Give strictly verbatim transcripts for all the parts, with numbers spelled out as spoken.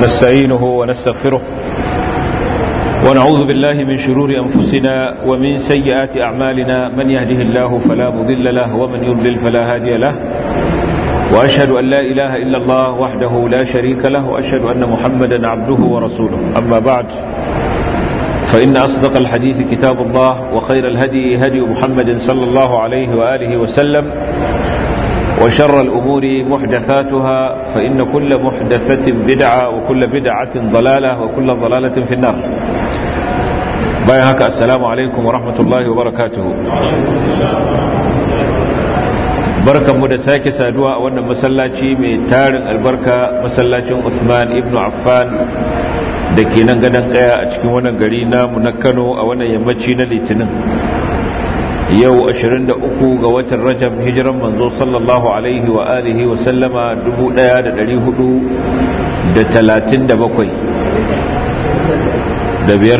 نستعينه ونستغفره ونعوذ بالله من شرور أنفسنا ومن سيئات أعمالنا من يهده الله فلا مضل له ومن يضلل فلا هادي له وأشهد أن لا إله إلا الله وحده لا شريك له وأشهد أن محمدا عبده ورسوله أما بعد فإن أصدق الحديث كتاب الله وخير الهدي هدي محمد صلى الله عليه وآله وسلم وشر الأمور محدثاتها فإن كل محدثة بدعة وكل بدعة ضلالة وكل ضلالة في النار. بايهاك السلام عليكم ورحمة الله وبركاته. بركة مدساك سادوا وانا مسلاتي ميتار البركة مسلاتي عثمان ابن عفان دكي ننغدن قيا اتكي وانا قرينا منكنو وانا يمتشينا لتنن yau ashirin da uku ga watan Rajab hijiran manzo sallallahu alaihi wa alihi wa sallama dubu ɗaya da ɗari hudu da talatin da bakwai da biyar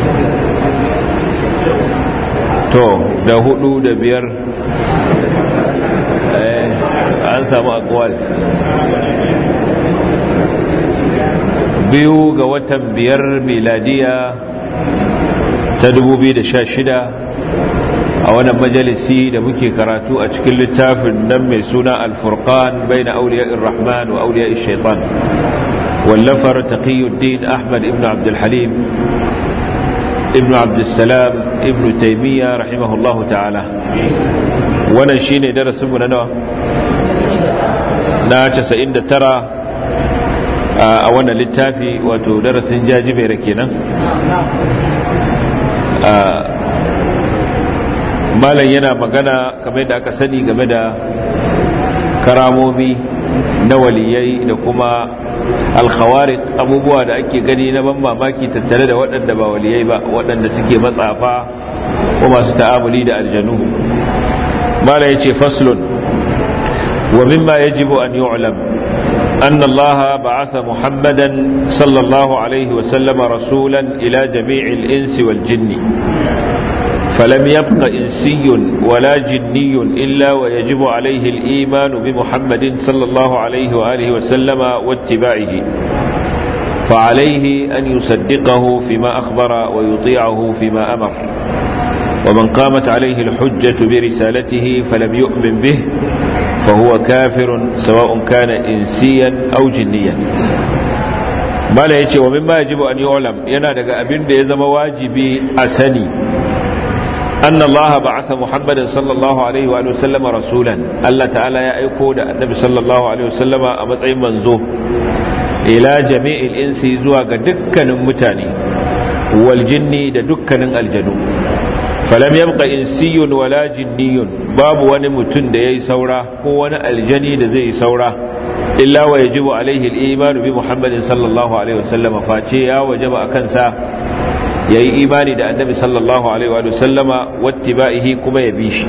to da hudu da biyar an samu akwal biyu ga watan biyar miladiya ta dubu biyu da sha shida a wannan majalisi da muke karatu a cikin littafin nan mai suna al-furqan bayna awliya'ir rahman wa awliya'ish shaitan wallafar taqiyuddin ahmad ibn abd al-halim ibn abd salam ibn taymiyyah rahimahullahu ta'ala. wannan shine darasin mu na nawa na casa'in da tara a wannan littafi, wato darasin jajibere kenan. malam yana magana kamar da aka sani game da karamomi na waliyai da kuma alkhawariq, abubuwa da ake gani na ban mamaki tattare da waɗanda ba waliyai ba, waɗanda suke matsafa ko masu ta'amuli da aljanu. malam yace faslun wa mimma yajibu an yu'lam أن الله بعث محمدا صلى الله عليه وسلم رسولا إلى جميع الإنس والجن، فلم يبق إنسي ولا جني إلا ويجب عليه الإيمان بمحمد صلى الله عليه وآله وسلم واتباعه، فعليه أن يصدقه فيما أخبر ويطيعه فيما أمر، ومن قامت عليه الحجة برسالته فلم يؤمن به فهو كافر سواء كان إنسيا أو جنيا. ما لا يجب ومما يجب أن يعلم ينادق أبن بيزم واجبي أسني أن الله بعث محمد صلى الله عليه وآله وسلم رسولا، الله تعالى يأيكود النبي صلى الله عليه وسلم أمسعي منزوه إلى جميع الإنس زواج دكا متاني والجن دكا الجنو، فلم يبق إنسي ولا جني باب ونمتن دي سورة هو الجني دي سورة إلا ويجب عليه الإيمان بمحمد صلى الله عليه وسلم، فاتيا وجب أكنسا ya yi imani da annabi sallallahu alaihi wa sallama wattiba'ihi kuma ya bi shi.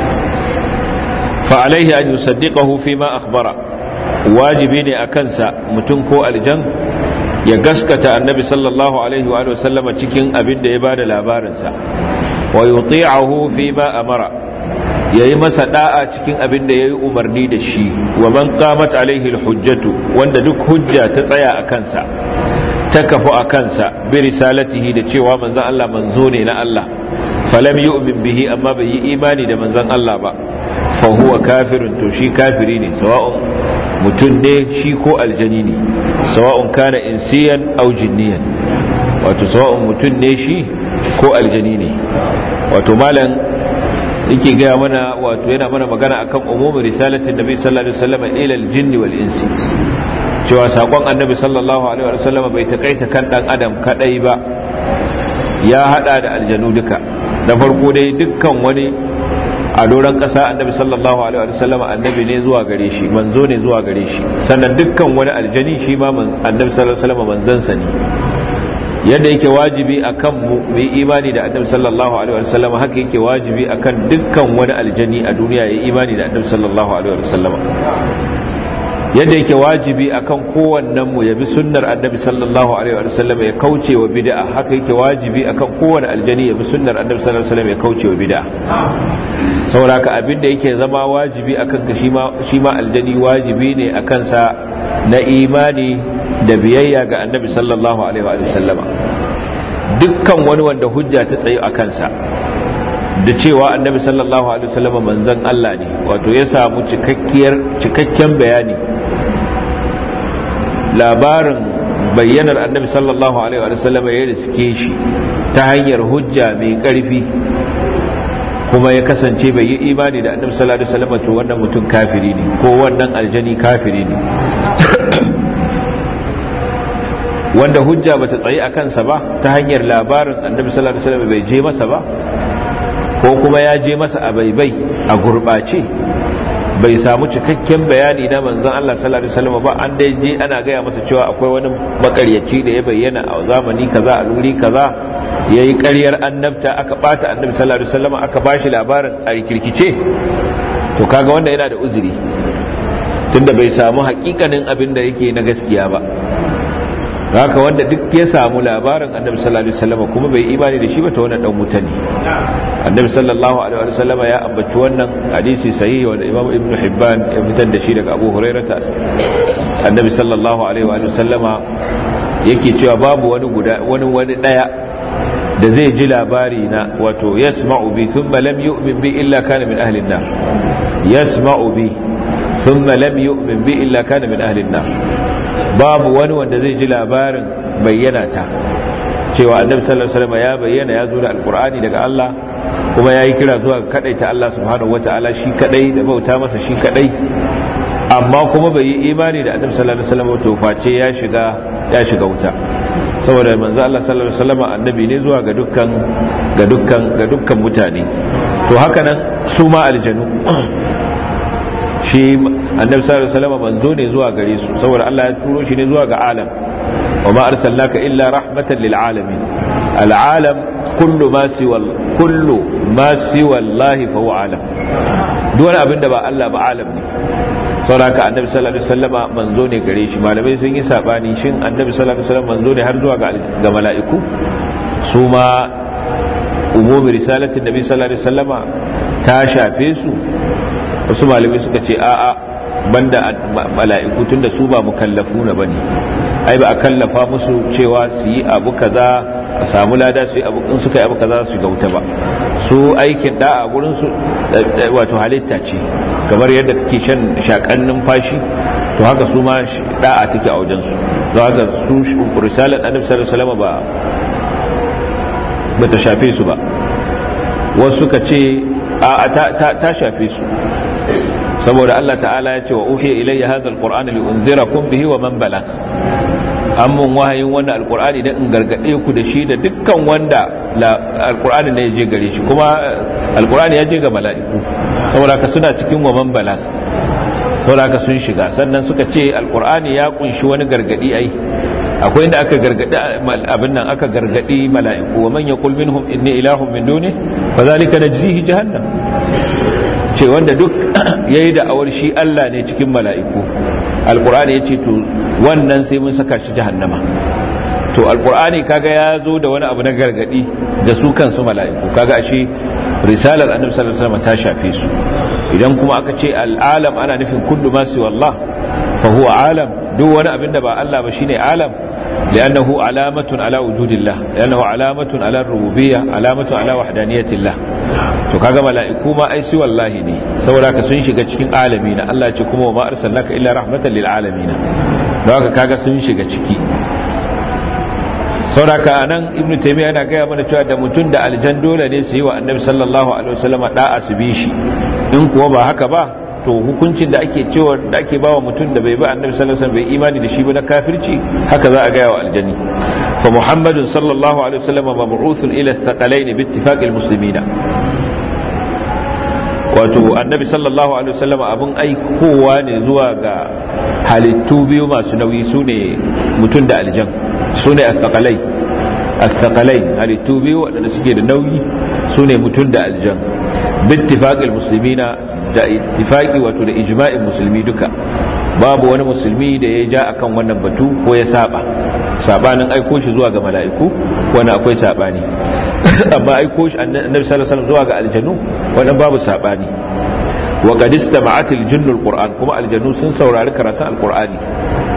fa alaihi an yusaddiqahu fi ma akhbara, wajibi ne a kansa mutum ko aljan ya gaskata annabi sallallahu alaihi wa sallama cikin abin da ya bada labarinsa, wa yuti'ahu fi ma amara, yayi masa da'a cikin abin da yayi umarni da shi. wa man qamat alaihi alhujjatu, wanda duk hujja ta tsaya a kansa ta kafu a kansa bi risalatihi da cewa manzon Allah manzo ne na Allah, falam yu'min bihi, amma bai yi imani da manzon Allah ba, fa huwa kafirun, to shi kafiri ne, sawa'un mutun ne shi ko aljani ne, sawa'un kana insiyan aw jinniyan, wato sawa'un mutun ne shi ko aljani ne. wato malam yake gaya mana, wato yana mana magana akan umumin risalatin nabi sallallahu alaihi wasallam ila aljinni wal insi, cewa sakon annabi sallallahu alaihi wa sallam bai takaita kan dan adam kadai ba, ya hada da aljanu duka. da farko dai dukkan wani a doron kasa annabi sallallahu alaihi wa sallam annabi ne zuwa gare shi, manzo ne zuwa gare shi, sannan dukkan wani aljani shi ma annabi sallallahu alaihi wa sallam manzansa ne. yadda yake wajibi akan mu mu imani da annabi sallallahu alaihi wa sallam, haka yake wajibi akan dukkan wani aljani a duniya ya imani da annabi sallallahu alaihi wa sallam. yadda yake wajibi akan kowannen mu ya bi sunnar annabi sallallahu alaihi wa sallam ya kauce wa bid'a, haka yake wajibi akan kowanne aljani ya bi sunnar annabi sallallahu alaihi wa sallam ya kauce wa bid'a. saboda haka abinda yake zama wajibi akan ka shi ma shi ma aljani wajibi ne akan sa na imani da biyayya ga annabi sallallahu alaihi wa sallama. Dukkan wani wanda hujja ta tsaye a kansa da cewa annabi sallallahu alaihi wa sallama manzon Allah ne, wato ya samu cikakkiyar cikakken bayani, labarin bayyanar annabi sallallahu alaihi wa sallama ya riske shi ta hanyar hujja mai ƙarfi, kuma ya kasance bai yi imani da annabi sallallahu alaihi wa sallama, to wannan mutum kafiri ne, ko wannan aljani kafiri ne. Wanda hujja bata tsaye a kansa ba ta hanyar labarin annabi sallallahu alaihi wasallam bai je masa ba, ko kuma ya je masa a baibai a gurbace, bai samu cikakken bayani na manzon Allah sallallahu alaihi wasallam ba, an dai je ana gaya masa cewa akwai wani makaryaci da ya bayyana a zamani kaza a luri kaza, yayi ƙaryar annabta, aka bata annabi sallallahu alaihi wasallam, aka bashi labarin a rikirkice, to kaga wanda yana da uzuri tunda bai samu hakikanin abin da yake na gaskiya ba. Haka wanda duk ya samu labarin annabi sallallahu alaihi wasallam kuma bai imani da shi ba, ta wannan dan wuta ne. Annabi sallallahu alaihi wasallam ya ambaci wannan hadisi sahihi wanda Imam Ibn Hibban ya fitar da shi daga Abu Hurairah. Annabi sallallahu alaihi wasallama yake cewa babu wani guda wani wani daya da zai ji labari na, wato yasma'u bi thumma lam yu'min bi illa kana min ahli an-nar. Yasma'u bi thumma lam yu'min bi illa kana min ahli an-nar. Babu wani wanda zai ji labarin bayyana ta, cewa annabi sallallahu alaihi wasallam ya bayyana, ya zo da alqur'ani daga Allah, kuma yayi kira zuwa ga kadaita Allah subhanahu wataala shi kadai da bauta masa shi kadai, amma kuma bai yi imani da annabi sallallahu alaihi wasallam, to face ya shiga ya shiga wuta. Saboda manzo Allah sallallahu alaihi wasallam annabi ne zuwa ga dukkan ga dukkan ga dukkan mutane. To haka nan su ma aljanu, shi annabi sallallahu alaihi wasallam manzo ne zuwa gare su, saboda Allah ya turo shi ne zuwa ga alam. wa ma arsalnaka illa rahmatan lil alamin. al alam kullu ma siwa kullu ma siwa Allah fa huwa alam. duk wani abinda ba Allah ba alam ne. saboda annabi sallallahu alaihi wasallam manzo ne gare shi. malamai sun yi sabani shin annabi sallallahu alaihi wasallam manzo ne har zuwa ga ga mala'iku, su ma umumi risalatin nabi sallallahu alaihi wasallama ta shafe su. wasu malamai suka ce a'a, banda mala'iku, tunda su ba mukallafuna bane, ai ba a kallafa musu cewa su yi abu kaza a samu lada, su yi abu in suka yi abu kaza su ga wuta ba. su aikin da'a gurin su wato halitta ce, kamar yadda kake shan shakan numfashi, to haka su ma da'a take a wajen su. don haka su risalar annabi sallallahu alaihi wasallam ba ba ta shafe su ba. wasu suka ce a ta shafe su, saboda Allah ta'ala ya ce wa uhiya ilayya hadha alquran li unzirakum bihi wa man balagh. amman wahayin wannan alqur'ani dan in gargade ku da shi da dukkan wanda alqur'ani ne ya je gare shi, kuma alqur'ani ya je ga mala'iku, saboda ka suna cikin wa man balagh, saboda ka sun shiga. sannan suka ce alqur'ani ya kunshi wani gargadi, ai akwai inda aka gargadi abin nan, aka gargadi mala'iku, wa man yaqul minhum inni ilahun min duni fa zalika najzihi jahannam. ce wanda duk yayi da awar shi Allah ne cikin mala'iku, alqur'ani yace to wannan sai mun saka shi jahannama. to alqur'ani kaga ya zo da wani abu na gargadi da su kansu mala'iku, kaga ashe risalar annabi sallallahu alaihi wasallam ta shafe su. idan kuma aka ce al'alam ana nufin kullu ma siwa Allah fa huwa alam, duk wani abinda ba Allah ba shine alam. لأنه علامة على وجود الله، لأنه علامة على الربوبية، علامة على وحدانية الله. to kaga mala'iku ma ai sai wallahi ne, saboda ka sun shiga cikin alami na Allah, ce kuma ma arsalnaka illa rahmatan lil alamin. don haka kaga sun shiga ciki. saboda ka anan ibnu taymiya yana gaya mana cewa da mutum da aljan dole ne su yi wa annabi sallallahu alaihi wasallam da'a su bi shi. in kuwa ba haka ba, to hukuncin da ake cewa da ake bawa mutum da bai ba annabi sallallahu alaihi wasallam bai imani da shi ba na kafirci, haka za a ga wa aljanni. fa muhammadun sallallahu alaihi wasallam mab'uthun ila thaqalain bi ittifaqil muslimina. wato annabi sallallahu alaihi wasallam abun aikowa ne zuwa ga halittu biyu masu nauyi, sune mutum da aljan, sune athqalai athqalai halittu biyu wadanda suke da nauyi, sune mutum da aljan. bi ittifaqil muslimina, da ittifaqi wato da ijma'in musulmi duka. babu wani musulmi da ya ja akan wannan batu ko ya saba. sabanin aiko shi zuwa ga mala'iku wannan akwai sabani, amma aiko shi annabi sallallahu alaihi wasallam zuwa ga aljanu wannan babu sabani. wa qad istama'at aljinnu alquran, kuma aljanu sun saurari karatun alqurani.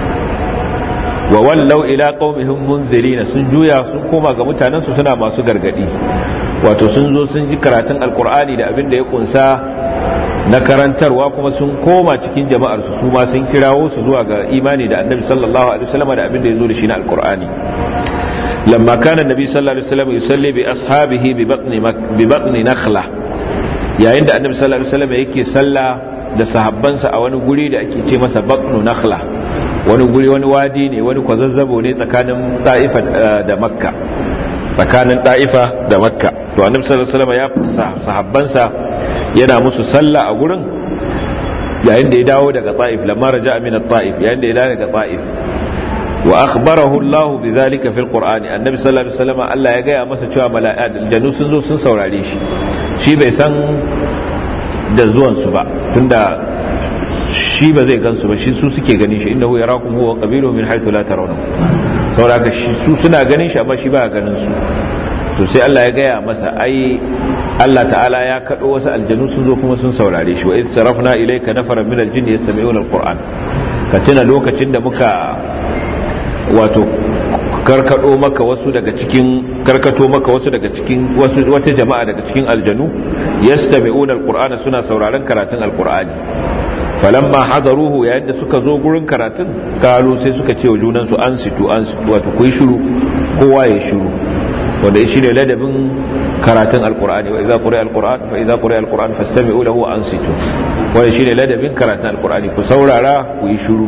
wa wallau ila qaumihim munzirina sun juya sun koma ga mutanen su suna masu gargadi wato sun zo sun ji karatun alqur'ani da abin da ya kunsa na karantarwa kuma sun koma cikin jama'ar su su ma sun kirawo su zuwa ga imani da annabi sallallahu alaihi wasallam da abin da ya zo da shi na alqur'ani lamma kana annabi sallallahu alaihi wasallam yusalli bi ashabihi bi batni bi batni nakhla yayin da annabi sallallahu alaihi wasallam yake sallah da sahabbansa a wani guri da ake ce masa batnu nakhla wani guri wani wadi ne wani kwazazzabo ne tsakanin ta'ifa da makka tsakanin ta'ifa da makka to annabi sallallahu alaihi wasallam ya sahabbansa yana musu sallah a gurin yayin da ya dawo daga ta'if lamma raja'a min at-ta'if yayin da ya dawo daga ta'if wa akhbarahu Allah bidhalika fil qur'ani annabi sallallahu alaihi wasallam Allah ya gaya masa cewa mala'ikatu jannu sun zo sun saurare shi shi bai san da zuwan su ba tunda shi ba zai gansu ba shi su suke ganin shi innahu yarakum huwa qabiluhu min haythu la tarawna saboda shi su suna ganin shi amma shi ba ganin su to sai Allah ya gaya masa ai Allah ta'ala ya kado wasu aljanu sun zo kuma sun saurare shi wa id sarafna ilayka nafaran min aljinni yastami'una alquran ka tuna lokacin da muka wato karkado maka wasu daga cikin karkato maka wasu daga cikin wasu wata jama'a daga cikin aljanu yastami'una alqur'ana suna sauraron karatun alqur'ani falamma hadaruhu yayin da suka zo gurin karatun kalu sai suka ce wa junan su ansitu ansitu wato kuyi shiru kowa ya shiru wanda shi ne ladabin karatun alqur'ani wa idza quri'a alqur'an fa idza quri'a alqur'an fastami'u lahu wa ansitu wanda shi ne ladabin karatun alqur'ani ku saurara ku yi shiru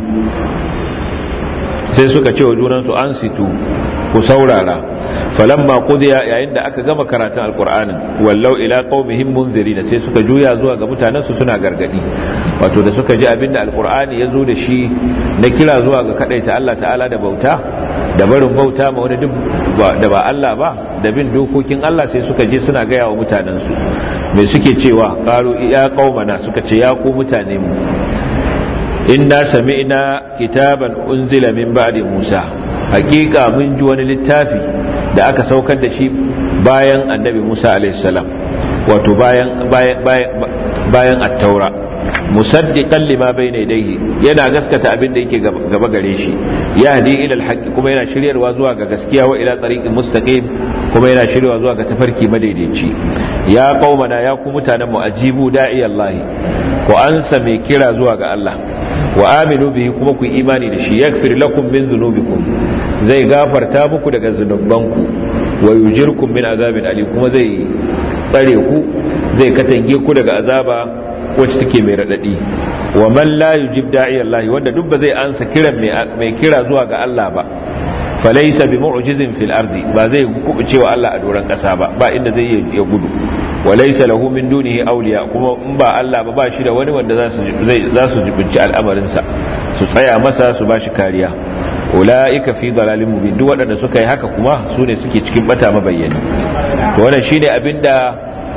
sai suka ce wa junansu an situ ku saurara falamma qudiya yayin da aka gama karatun alqur'anin wallau ila qaumihim munzirina sai suka juya zuwa ga mutanen su suna gargadi wato da suka ji abinda alqur'ani yazo da shi na kira zuwa ga kadaita Allah ta'ala da bauta da barin bauta ma wani duk da ba Allah ba da bin dokokin Allah sai suka je suna gaya wa mutanen su me suke cewa qalu ya qaumana suka ce ya ku mutane mu inna sami'na kitaban unzila min ba'di Musa hakika mun ji wani littafi da aka saukar da shi bayan annabi Musa alaihi salam wato bayan bayan bayan at-taura musaddiqan lima bayna yadayhi yana gaskata abin da yake gaba gare shi yahdi ila al-haqq kuma yana shiryarwa zuwa ga gaskiya wa ila tariqin mustaqim kuma yana shiryarwa zuwa ga tafarki madaidaici ya qaumana ya ku mutanen mu ajibu da'i Allah ku ansa mai kira zuwa ga Allah wa aminu bihi kuma ku imani da shi yaghfir lakum min dhunubikum zai gafarta muku daga zunubanku wa yujirkum min azabin alim kuma zai tsare ku zai katange ku daga azaba wacce take mai radadi wa man la yujib da'i Allah wanda duk ba zai ansa kiran mai kira zuwa ga Allah ba falaysa bi mu'jizin fil ardi ba zai kubuce wa Allah a doran kasa ba ba inda zai ya gudu walaysa lahu min dunihi awliya kuma in ba Allah ba ba shi da wani wanda za su za su jibinci al'amarin sa su tsaya masa su bashi kariya ulaika fi dalalin mubin duk waɗanda suka yi haka kuma su ne suke cikin bata mabayyani to wannan shine abinda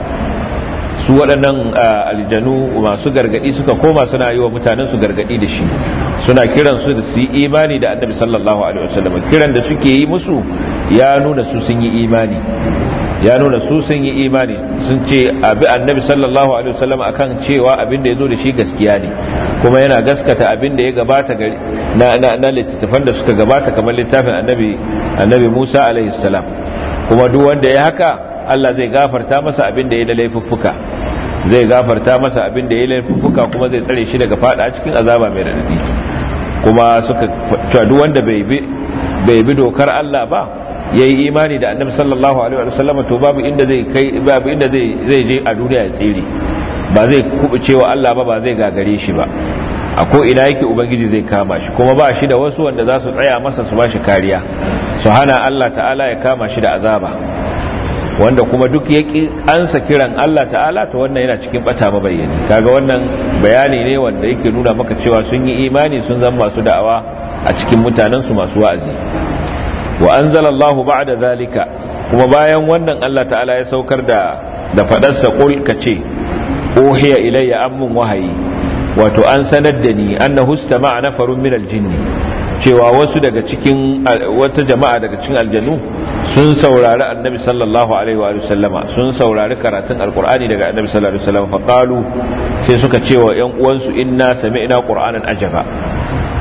su waɗannan aljanu masu gargadi suka koma suna yi wa mutanen su gargadi da shi suna kiran su da su yi imani da annabi sallallahu alaihi wasallam kiran da suke yi musu ya nuna su sun yi imani ya nuna su sun yi imani sun ce abi annabi sallallahu alaihi wasallam akan cewa abin da yazo da shi gaskiya ne kuma yana gaskata abin da ya gabata na na, na littafan da suka gabata kamar littafin annabi annabi Musa alaihi salam kuma duk wanda ya haka Allah zai gafarta masa abin da ya da laifuffuka zai gafarta masa abin da ya laifuffuka kuma zai tsare shi daga fada cikin azaba mai radadi kuma suka cewa duk wanda bai bi bai bi dokar Allah ba yayi imani da annabi sallallahu alaihi wasallam to babu inda zai kai babu inda zai zai je a duniya ya tsire ba zai kubuce wa Allah ba ba zai gagare shi ba a ko ina yake ubangiji zai kama shi kuma ba shi da wasu wanda za su tsaya masa su bashi kariya su hana Allah ta'ala ya kama shi da azaba wanda kuma duk yaki ansa kiran Allah ta'ala to wannan yana cikin bata mabayyani kaga wannan bayani ne wanda yake nuna maka cewa sun yi imani sun zama masu da'awa a cikin mutanen su masu wa'azi wa anzalallahu ba'da zalika kuma bayan wannan Allah ta'ala ya saukar da da fadarsa qul kace uhiya ilayya ammun wahayi wato an sanar da ni annahu istama'a nafarun min aljinni cewa wasu daga cikin wata jama'a daga cikin aljannu sun saurari annabi sallallahu alaihi wa sallama sun saurari karatun alqur'ani daga annabi sallallahu alaihi wa sallam fa qalu sai suka ce wa ƴan uwansu inna sami'na qur'anan ajaba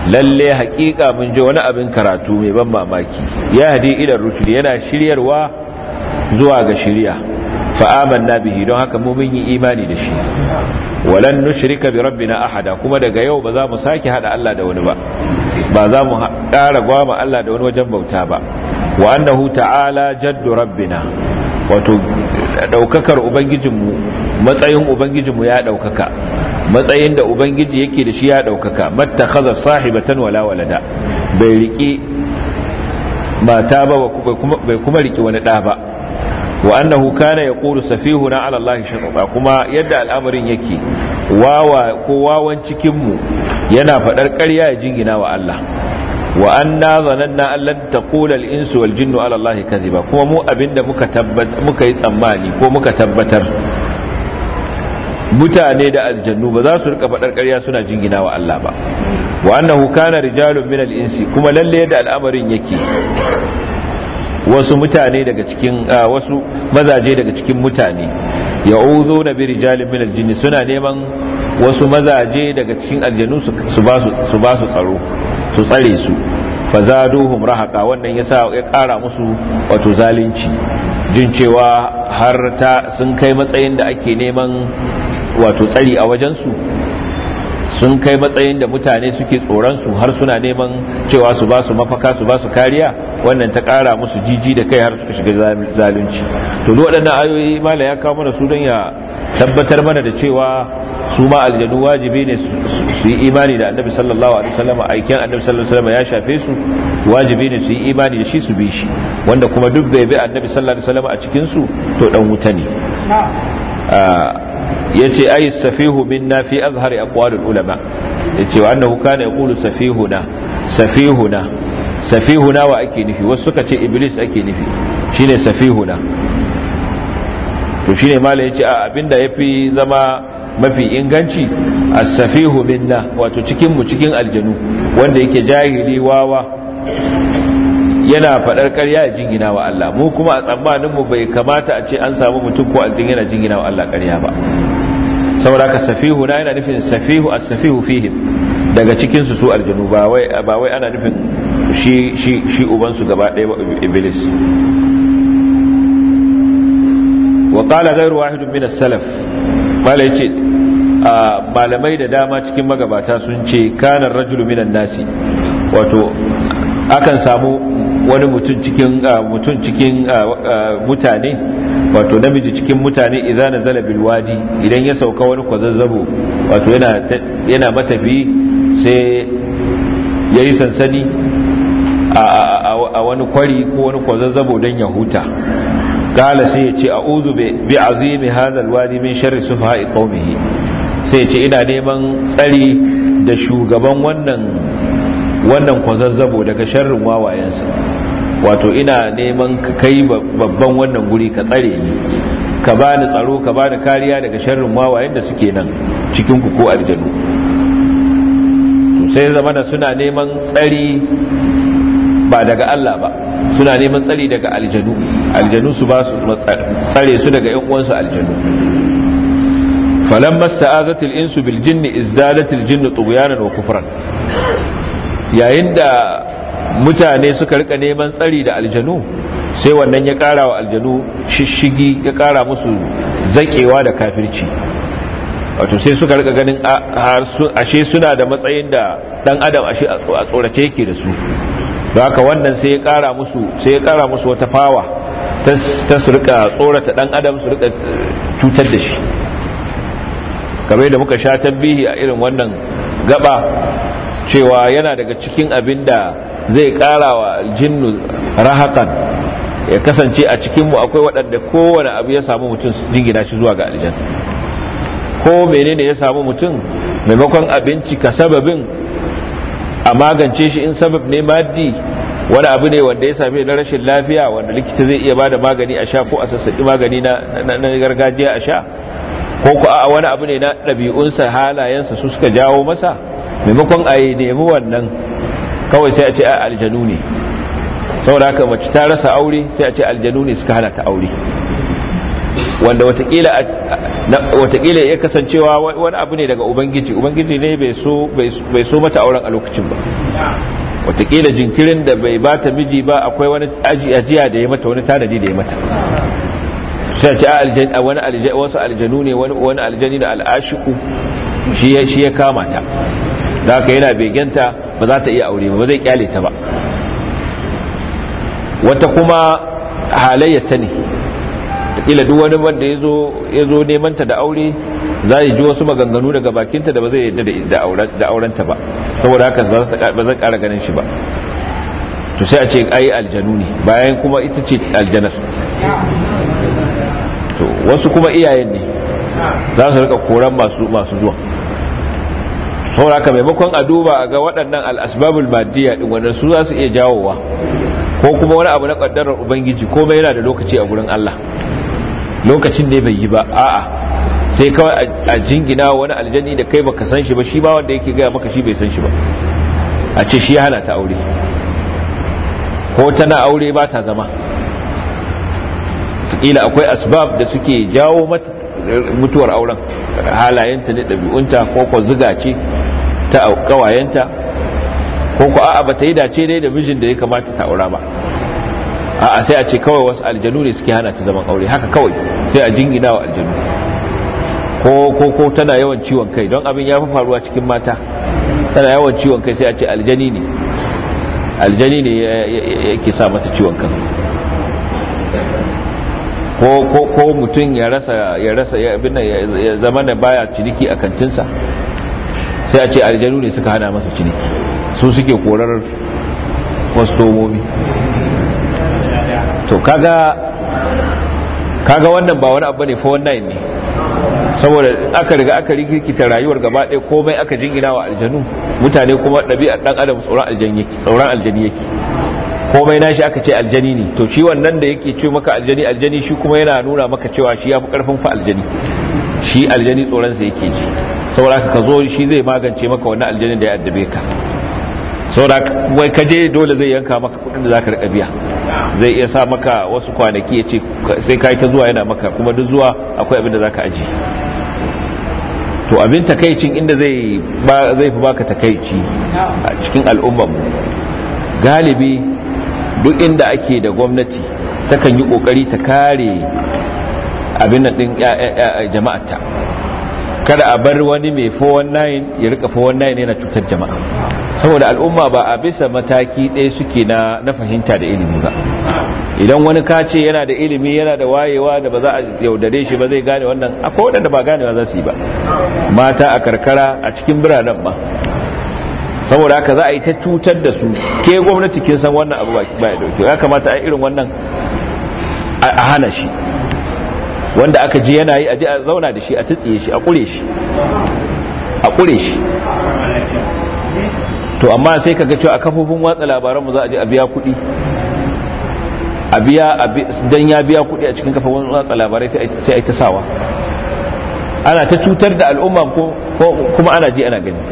lalle haƙiƙa mun ji wani abin karatu mai ban mamaki ya hadi ila rusul yana shiryarwa zuwa ga shiriya fa amanna bihi don haka mu mun yi imani da shi walan nushrika bi rabbina ahada kuma daga yau ba za mu sake hada Allah da wani ba ba za mu ƙara gwama Allah da wani wajen bauta ba wa annahu ta'ala jaddu rabbina wato daukakar ubangijinmu matsayin ubangijinmu ya daukaka matsayin da ubangiji yake da shi ya daukaka mattakhadha sahibatan wala walada bai riki mata ba bai kuma riki wani da ba wa annahu kana yaqulu safihuna ala allahi shatata kuma yadda al'amarin yake wawa ko wawan cikin mu yana fadar ƙarya ya jingina wa Allah wa anna zananna an lan taqula al-insu wal jinnu ala allahi kadhiba kuma mu abinda muka tabbata muka yi tsammani ko muka tabbatar mutane da aljannu ba za su rika fadar ƙarya suna jingina wa Allah ba wa annahu kana rijalun min al-insi kuma lalle yadda al'amarin yake wasu mutane daga cikin wasu mazaje daga cikin mutane ya'udhu na bi rijalin min aljinni suna neman wasu mazaje daga cikin aljanu su ba su su ba su tsaro su tsare su fazaduhum rahaqa wannan yasa ya kara musu wato zalunci jin cewa har ta sun kai matsayin da ake neman wato tsari a wajen su sun kai matsayin da mutane suke tsoron su har suna neman cewa su ba su mafaka su ba su kariya wannan ta kara musu jiji da kai har suka shiga zalunci to duk waɗannan ayoyi mala ya kawo mana su don ya tabbatar mana da cewa su ma aljanu wajibi ne su yi imani da annabi sallallahu alaihi wasallam aikin annabi sallallahu alaihi wasallam ya shafe su wajibi ne su yi imani da shi su bi shi wanda kuma duk bai bi annabi sallallahu alaihi wasallam a cikin su to dan wuta ne yace ay safihu minna fi azhari aqwalul ulama yace wa annahu kana yaqulu safihuna safihuna safihuna wa ake nufi wasu suka ce iblis ake nufi shine safihuna to shine malai yace a abinda yafi zama mafi inganci as-safihu minna wato cikin mu cikin aljanu wanda yake jahili wawa yana fadar ƙarya ya jingina wa Allah mu kuma a tsammanin mu bai kamata a ce an samu mutum ko aljin yana jingina wa Allah ƙarya ba saboda ka safihu na yana nufin safihu as-safihu fihim daga cikin su su aljanu ba wai ba wai ana nufin shi shi shi uban su gaba ɗaya iblis wa qala ghayru wahid min as-salaf mala yace malamai da dama cikin magabata sun ce kana ar-rajulu minan nasi wato akan samu wani mutum cikin mutum cikin mutane wato namiji cikin mutane idan nazala bil wadi idan ya sauka wani kwazazzabo wato yana yana matafi sai yayi sansani a wani kwari ko wani kwazazzabo dan ya huta kala sai ya ce a'udhu bi azimi hadha al wadi min sharri sufaha'i qaumihi sai ya ce ina neman tsari da shugaban wannan wannan kwazazzabo daga sharrin wawayensa wato ina neman ka kai babban wannan guri ka tsare ni ka bani tsaro ka bani kariya daga sharrin wawayen da suke nan cikin ku ko aljanu sai zamana suna neman tsari ba daga Allah ba suna neman tsari daga aljanu aljanu su ba su tsare su daga ƴan uwansu aljanu falamma sa'adatul insu bil jinni izdadatul jinnu tughyanan wa kufran yayin da mutane suka rika neman tsari da aljanu sai wannan ya kara wa aljanu shishigi ya kara musu zakewa da kafirci wato sai suka rika ganin ashe suna da matsayin da dan adam ashe a tsorace yake da su don haka wannan sai ya kara musu sai ya kara musu wata fawa ta su rika tsorata dan adam su rika cutar da shi kamar da muka sha tabbihi a irin wannan gaba cewa yana daga cikin abin da zai kara wa aljinnu rahakan ya kasance a cikinmu akwai waɗanda kowane abu ya samu mutum jingina shi zuwa ga aljan ko menene ya samu mutum maimakon abinci ka sababin a magance shi in sabab ne maddi wani abu ne wanda ya same na rashin lafiya wanda likita zai iya bada magani a sha ko a sassaƙi magani na gargajiya a sha ko ku a wani abu ne na ɗabi'unsa halayensa su suka jawo masa maimakon a yi nemi wannan kawai sai a ce a aljanu ne saboda haka mace ta rasa aure sai a ce aljanu ne suka hana ta aure wanda watakila watakila ya kasancewa wani abu ne daga ubangiji ubangiji ne bai so mata auren a lokacin ba, watakila jinkirin da bai bata miji ba akwai wani ajiya da ya mata, wani tanadi da ya mata. sai ce a wani aljani, wasu aljanu ne, wani aljani da al'ashiku shi ya kama ta, da haka yana begenta ba za ta iya aure ba zai kyale ta ba. wata kuma halayyarta ne, ila duk wani wanda ya zo neman ta da aure za ji wasu maganganu daga bakinta da ba zai yadda da aurenta ba, saboda haka ba zai kara ganin shi ba. to sai a ce ai aljanu ne, bayan kuma ita ce aljanar. to wasu kuma iyayen ne za su rika koran masu masu zuwa, saboda haka maimakon a duba ga waɗannan al'asbabul maddiya din wanda su za su iya jawowa, ko kuma wani abu na kaddarar ubangiji, komai yana da lokaci a gurin Allah, lokacin ne bai yi ba, a'a sai kawai a jingina wani aljani da kai baka san shi ba, shi ba wanda yake gaya maka shi bai san shi ba, a ce shi ya hana ta aure, ko tana aure ba ta zama. kila akwai asbab da suke jawo mata mutuwar auren, halayenta ne, ɗabi'unta, ko ko ziga ce ta kawayenta, ko ko a'a bata yi dace dai da mijin da ya kamata ta aura ba, a'a sai a ce kawai wasu aljanu ne suke hana ta zaman aure, haka kawai sai a jingina wa aljanu. ko ko ko tana yawan ciwon kai, don abin ya fi faruwa cikin mata, tana yawan ciwon kai sai a ce aljani ne, aljani ne yake sa mata ciwon kan. ko ko ko mutum ya rasa ya rasa ya abin ya zama da baya ciniki a kantinsa, sai a ce aljanu ne suka hana masa ciniki, su suke korar kwastomomi. to kaga kaga wannan ba wani abu ne fa wannan ne, saboda aka riga aka rikirkita rayuwar gaba ɗaya, komai aka jingina wa aljanu, mutane kuma ɗabi'ar ɗan adam tsoron aljani yake, tsoron aljani yake, komai nashi aka ce aljani ne. to shi wannan da yake ce maka aljani aljani, shi kuma yana nuna maka cewa shi ya fi karfin fa aljani, shi aljani tsoron sa yake ji, saboda ka zo shi zai magance maka wannan aljani da ya addabe ka, saboda wai ka je dole zai yanka maka kudin da zaka rika biya, zai iya sa maka wasu kwanaki ya ce sai kai ta zuwa yana maka, kuma duk zuwa akwai abin da zaka aji. to abin takaicin inda zai zai fi baka takaici a cikin al'ummar mu, galibi duk inda ake da gwamnati takan yi kokari ta kare abin nan din jama'arta, kada a bar wani mai four one nine ya rika four one nine yana cutar jama'a, saboda al'umma ba a bisa mataki ɗaya suke na na fahimta da ilimi ba. idan wani kace yana da ilimi yana da wayewa da ba za a yaudare shi ba, zai gane wannan, akwai wadanda ba ganewa za su yi ba, mata a karkara, a cikin biranen ma. saboda haka za a yi ta cutar da su, ke gwamnati kin san wannan abu ba ya dauke, ya kamata a irin wannan a hana shi, wanda aka ji yana yi a ji a zauna da shi, a tsiye shi, a kure shi a kure shi to amma sai kaga cewa a kafofin watsa labaran mu za a je a biya kuɗi, a biya dan ya biya kuɗi a cikin kafofin watsa labarai sai a yi ta sawa, ana ta cutar da al'umma ko kuma ana ji ana gani.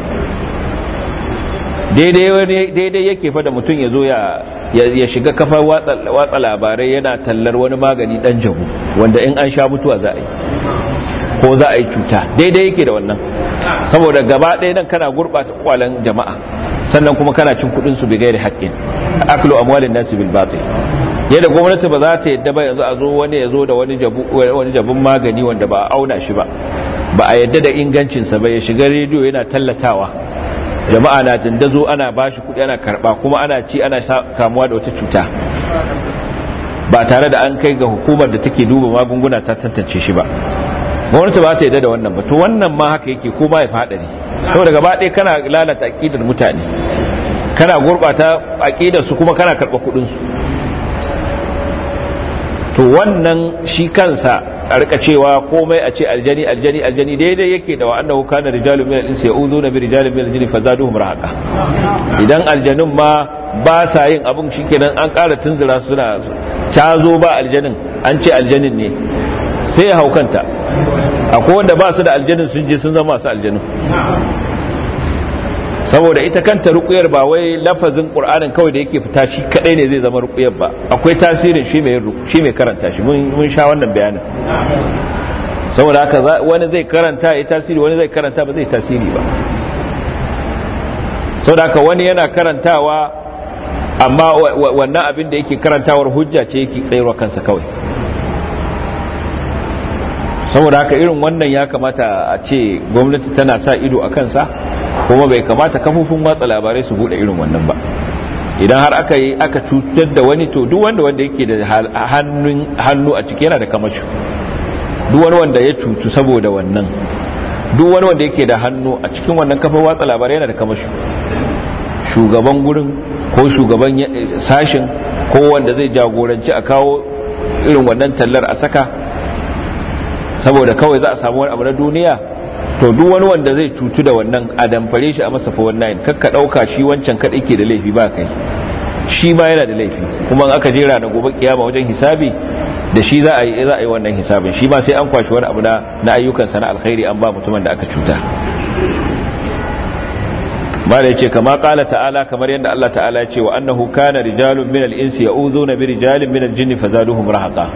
daidai yake fa da mutum ya zo ya shiga kafar watsa labarai yana tallar wani magani dan jabu wanda in an sha mutuwa za a yi ko za a yi cuta, daidai yake da wannan, saboda gaba ɗaya nan kana gurɓata kwalan jama'a, sannan kuma kana cin kuɗin su bi gairi haƙƙin, aklu amwalin nasi bil batil. yadda gwamnati ba za ta yadda ba yanzu a zo wani ya zo da wani jabu wani jabun magani wanda ba a auna shi ba, ba a yadda da ingancinsa ba, ya shiga rediyo yana tallatawa, jama'a na dandazo ana bashi kudi ana karba, kuma ana ci ana kamuwa da wata cuta ba tare da an kai ga hukumar da take duba magunguna ta tantance shi ba. gwamnati ba ta yadda da wannan ba, to wannan ma haka yake ko ba ya fadari, saboda gaba ɗaya kana lalata aqidar mutane, kana gurbata aqidar su, kuma kana karba kudin su. to wannan shi kansa a rika cewa komai a ce aljani aljani aljani daidai yake da wa annahu kana rijalun min al-insi ya'uduna bi rijalin min al-jinni fazaduhum rahaqa. idan aljanun ma ba sa yin abun shikenan an ƙara tunzura suna ta zo ba aljanin, an ce aljanin ne sai ya haukanta. akwai wanda ba su da aljanin sun je sun zama masu aljanun, saboda ita kanta ruqyar ba wai lafazin qur'anin kawai da yake fita shi kadai ne zai zama ruqyar ba, akwai tasirin shi mai shi mai karanta shi, mun mun sha wannan bayanin. saboda haka wani zai karanta ya tasiri, wani zai karanta ba zai tasiri ba. saboda haka wani yana karantawa amma wannan abin da yake karantawar hujja ce yake tsayarwa kansa kawai. saboda haka irin wannan ya kamata a ce gwamnati tana sa ido a kansa, kuma bai kamata kafofin watsa labarai su bude irin wannan ba. idan har aka yi aka cutar da wani, to duk wanda wanda yake da hannu a ciki yana da kamashi. duk wani wanda ya cutu saboda wannan, duk wani wanda yake da hannu a cikin wannan kafar watsa labarai yana da kamashi. shugaban gurin ko shugaban sashin ko wanda zai jagoranci a kawo irin wannan tallar a saka saboda kawai za a samu wani abu na duniya, to duk wani wanda zai cutu da wannan a damfare shi a masa fa wannan, kakka dauka shi wancan kadai ke da laifi ba kai, shi ma yana da laifi. kuma aka jera na gobe kiyama wajen hisabi da shi za a yi za a yi wannan hisabin, shi ma sai an kwashi wani abu na na ayyukansa na alkhairi an ba mutumin da aka cuta. mala yace kama qala ta'ala, kamar yadda Allah ta'ala ya ce wa annahu kana rijalun minal insi ya'udhuna bi rijalin minal jinni fazaduhum rahaqa.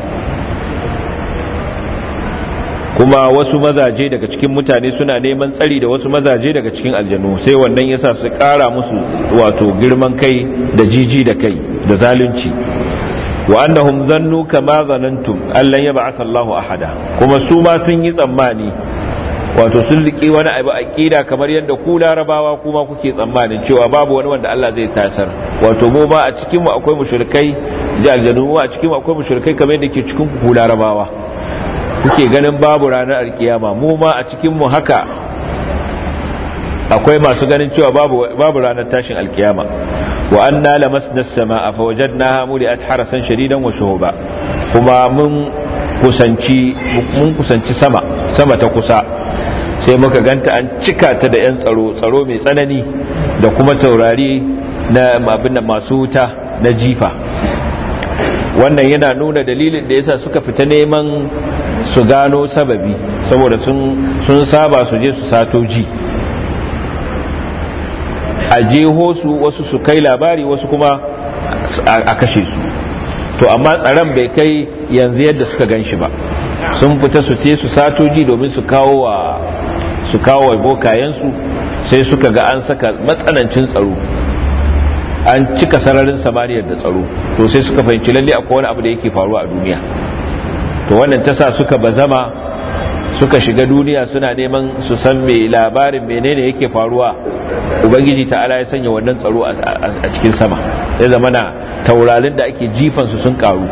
kuma wasu mazaje daga cikin mutane suna neman tsari da wasu mazaje daga cikin aljanu, sai wannan yasa su kara musu wato girman kai da jiji da kai da zalunci. wa annahum zannu kama zanantum allan yab'atha Allahu ahada, kuma su ma sun yi tsammani, wato sun riki wani abu aqida kamar yadda ku larabawa kuma kuke tsammanin cewa babu wani wanda Allah zai tasar. wato mu ba a cikin mu akwai mushrikai da aljanu, a cikin mu akwai mushrikai kamar yadda ke cikin ku larabawa kuke ganin babu ranar alkiyama, mu ma a cikin mu haka akwai masu ganin cewa babu babu ranar tashin alkiyama. wa anna lamasna as-samaa fa wajadnaha muli'at harasan shadidan wa shuhuba, kuma mun kusanci mun kusanci sama sama ta kusa, sai muka ganta an cika ta da yan tsaro tsaro mai tsanani da kuma taurari na abin da masu wuta na jifa. wannan yana nuna dalilin da yasa suka fita neman su gano sababi, saboda sun sun saba su je su sato ji a jeho su, wasu su kai labari, wasu kuma a kashe su. to amma tsaron bai kai yanzu yadda suka ganshi ba. sun fita su ce su sato ji domin su kawo wa su kawo wa bokayensu, sai suka ga an saka matsanancin tsaro, an cika sararin samaniyar da tsaro, to sai suka fahimci lalle akwai wani abu da yake faruwa a duniya. to wannan tasa suka bazama suka shiga duniya suna neman su san me labarin menene yake faruwa. ubangiji ta'ala ya sanya wannan tsaro a cikin sama, sai zamana taurarin da ake jifan su sun karu.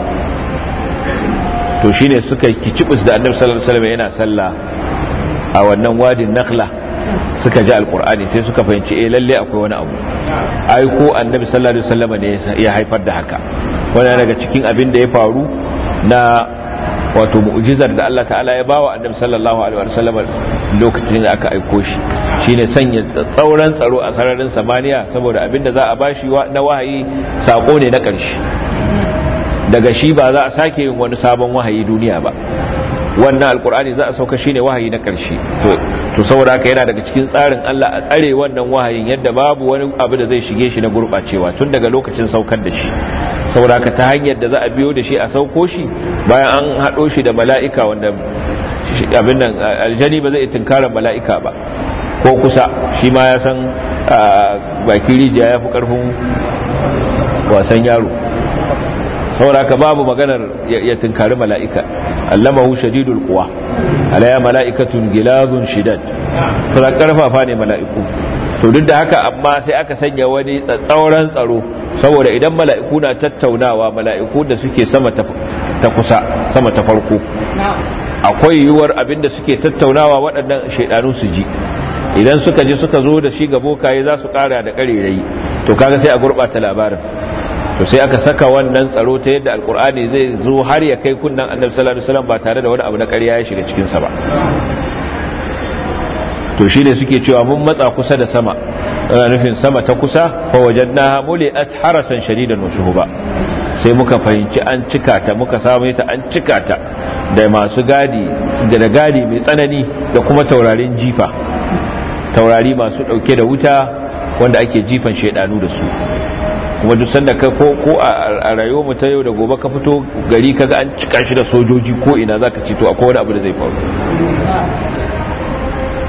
to shine suka kicibus da annabi sallallahu alaihi wasallam yana sallah a wannan wadin nakhla, suka ji alqur'ani, sai suka fahimci eh lalle akwai wani abu. ai ko annabi sallallahu alaihi wasallam ne ya haifar da haka. wannan daga cikin abin da ya faru na wato mu'jizar da Allah ta'ala ya bawa annabi sallallahu alaihi wasallam lokacin da aka aiko shi, shine sanya tsauran tsaro a sararin samaniya, saboda abinda za a bashi na wahayi sako ne na ƙarshe. daga shi ba za a sake yin wani sabon wahayi duniya ba. wannan alkur'ani za a sauka shine wahayi na ƙarshe. to to saboda haka yana daga cikin tsarin Allah a tsare wannan wahayin yadda babu wani abu da zai shige shi na gurbacewa tun daga lokacin saukar da shi. saboda haka ta hanyar da za a biyo da shi a sauko shi bayan an haɗo shi da mala'ika, wanda abin nan aljani ba zai tunkara mala'ika ba ko kusa, shi ma ya san baki rijiya ya fi ƙarfin wasan yaro. saboda haka babu maganar ya tunkari mala'ika. allamahu shadidul quwa alaya mala'ikatun gilazun shidad, sura karfafa ne mala'iku. to duk da haka amma sai aka sanya wani tsauran tsaro, saboda idan mala'iku na tattaunawa, mala'iku da suke sama ta kusa, sama ta farko, akwai yiwuwar abinda suke tattaunawa waɗannan shaidanu su ji. idan suka je suka zo da shi ga bokaye za su ƙara da ƙarerayi, to kaga sai a gurɓata labarin. to sai aka saka wannan tsaro ta yadda alkur'ani zai zo har ya kai kunnan annabi sallallahu alaihi wasallam ba tare da wani abu na ƙarya ya shiga cikin sa ba. to shine suke cewa mun matsa kusa da sama, ana nufin sama ta kusa, fa wajadnaha muli'at harasan shadidan wa shuhuba, sai muka fahimci an cika ta, muka samu ta an cika ta da masu gadi da gadi mai tsanani da kuma taurarin jifa, taurari masu dauke da wuta wanda ake jifan shedanu da su. kuma duk sanda ka ko ko a rayuwar mu ta yau da gobe ka fito gari kaga an cika shi da sojoji ko ina zaka ci to akwai wani abu da zai faru.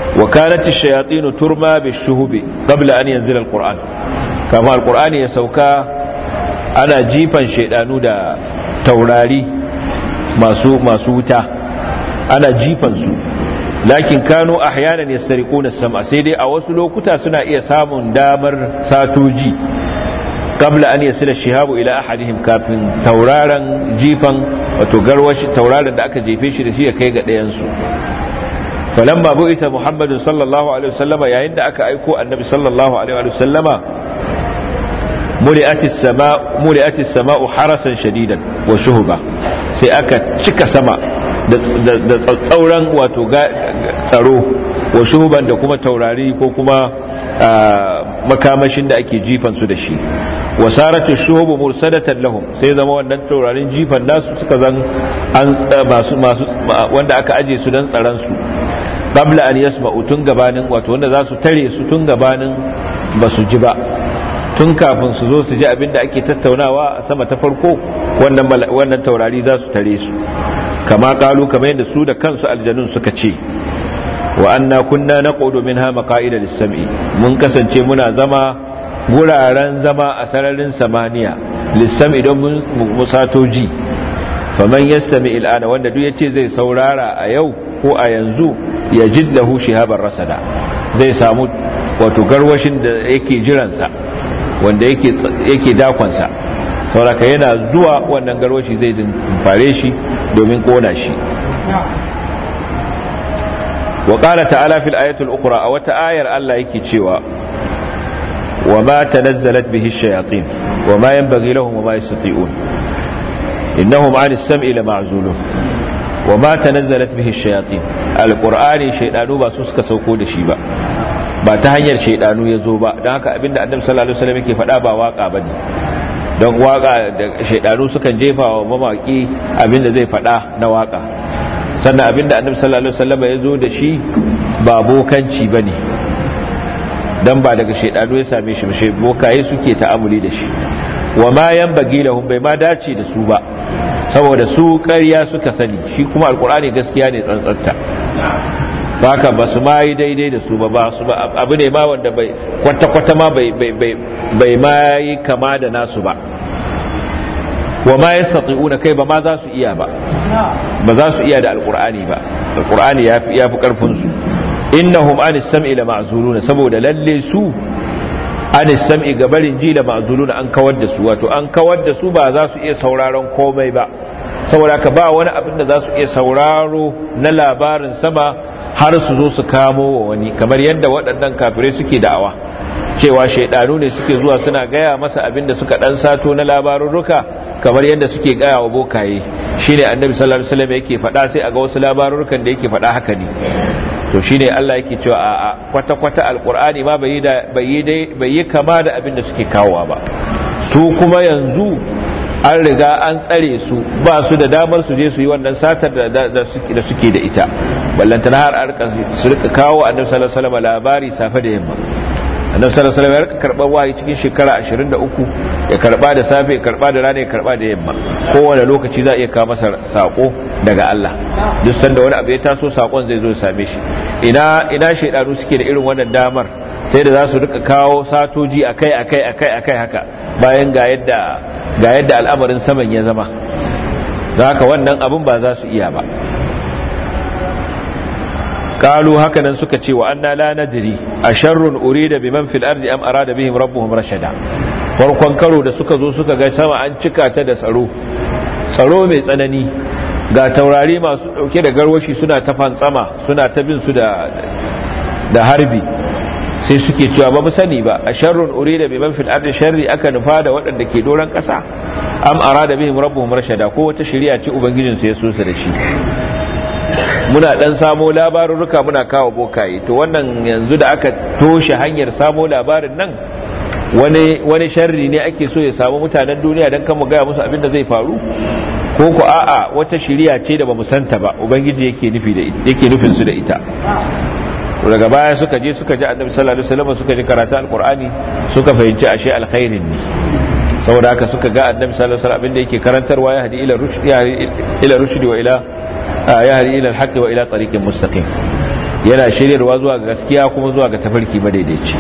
wa kanat ash-shayatin turma bish-shuhubi qabla an yanzila al-Qur'an kama al-Qur'ani ya sauka ana jifan shaydanu da taurari masu masu wuta ana jifan su lakin kanu ahyanan yastariquna as-sam'a sai dai a wasu lokuta suna iya samun damar satoji qabla an yasila shihabu ila ahadihim kafin tauraron jifan wato garwashi tauraron da aka jefe shi da shi ya kai ga ɗayan su falamma bu'ita muhammadun sallallahu alaihi wasallama yayin da aka aiko annabi sallallahu alaihi wasallama muli'at as-sama muli'at as-sama'u harasan shadidan wa shuhuba sai aka cika sama da tsauran wato tsaro wa shuhuban da kuma taurari ko kuma makamashin da ake jifan su da shi wasaratu shuhubu mursadatan lahum sai zama wannan taurarin jifan nasu suka zan an masu masu wanda aka aje su dan tsaran su qabla an yasma'u tun gabanin wato wanda za su tare su tun gabanin ba su ji ba tun kafin su zo su ji abinda ake tattaunawa a sama ta farko wannan wannan taurari za su tare su kama kalu kamar yadda su da kansu aljanun suka ce wa anna kunna naqudu minha maqa'ida lis-sam'i mun kasance muna zama guraren zama a sararin samaniya lis-sam'i don musatoji faman yastami al'ana wanda duk yace zai saurara a yau ko a yanzu yajid lahu shihaban rasada zai samu wato garwashin da yake jiransa wanda yake yake dakonsa sauraka yana zuwa wannan garwashi zai fare shi domin kona shi wa qala ta'ala fil ayati al-ukhra aw ta'ayar Allah yake cewa wa ma tanazzalat bihi ash-shayatin wa ma yanbaghi lahum wa ma yastati'un innahum 'an as-sam'i lama'zulun wa ma tanazzalat bihi ash-shayatin al-qur'ani shaydanu ba su suka sauko da shi ba ba ta hanyar shaydanu yazo ba dan haka abinda annabi sallallahu alaihi wasallam yake faɗa ba waka bane don waka da shaidanu sukan jefa wa mamaki abinda zai fada na waka sannan abinda annabi sallallahu alaihi wasallam ya zo da shi ba bokanci bane dan ba daga shaidanu ya same shi ba shi bokaye suke ta'amuli da shi wa ma yanbaghi lahum bai ma dace da su ba saboda su ƙarya suka sani shi kuma alqur'ani gaskiya ne tsantsanta haka ba su ma yi daidai da su ba ba su ba abu ne ma wanda bai kwata-kwata ma bai bai bai ma yi kama da nasu ba wa ma yastati'una kai ba ma za su iya ba ba za su iya da alqur'ani ba alqur'ani yafi yafi karfin su innahum anis sam'i la ma'zuluna saboda lalle su anis sam'i gabarin ji la ma'zuluna an kawar da su wato an kawar da su ba za su iya sauraron komai ba saboda ka ba wani abin da za su iya sauraro na labarin sama har su zo su kamo wa wani kamar yadda waɗannan kafirai suke da'awa cewa shaidanu ne suke zuwa suna gaya masa abin da suka dan sato na labarurruka kamar yadda suke gaya wa bokaye shine annabi sallallahu alaihi wasallam yake faɗa sai a ga wasu labarurrukan da yake faɗa haka ne to shine Allah yake cewa a a kwata kwata alqur'ani ma bai da bai dai bai yi kama da abin da suke kawowa ba su kuma yanzu an riga an tsare su ba su da damar su je su yi wannan satar da suke da ita ballantana har arka su rika kawo annabi sallallahu alaihi wasallam labari safe da yamma annabi sallallahu alaihi wasallam ya rika karban wahayi cikin shekara ashirin da uku ya karba da safe ya karba da rana ya karba da yamma kowane lokaci za a iya kawo masa sako daga Allah duk sanda wani abu ya taso sakon zai zo ya same shi ina ina shedanu suke da irin wannan damar sai da za su rika kawo satoji akai akai akai akai haka bayan ga yadda ga yadda al'amarin saman ya zama da haka wannan abin ba za su iya ba kalu haka nan suka ce wa anna la nadri asharrun urida biman fil ardi am arada bihim rabbuhum rashada farkon karo da suka zo suka ga sama an cika ta da tsaro tsaro mai tsanani ga taurari masu dauke da garwashi suna ta fantsama suna ta bin su da da harbi sai suke cewa ba mu sani ba asharrun urida biman fil ardi sharri aka nufa da waɗanda ke doran ƙasa am arada bihim rabbuhum rashada ko wata shari'a ce ubangijin su ya so su da shi muna dan samo labarurruka muna kawo bokaye to wannan yanzu da aka toshe hanyar samo labarin nan wani wani sharri ne ake so ya samu mutanen duniya dan kan mu ga musu abin da zai faru ko ko a'a wata shari'a ce da bamu santa ba ubangiji yake nufi da yake nufin su da ita daga baya suka je suka ji annabi sallallahu alaihi wasallam suka ji karatu alqur'ani suka fahimci ashe alkhairin ne saboda haka suka ga annabi sallallahu alaihi wasallam abin da yake karantarwa ya hadi ila rushd ya ila rushd wa ila ya hadi ila alhaq wa ila tariqin mustaqim yana shiryarwa zuwa ga gaskiya kuma zuwa ga tafarki madaidaici.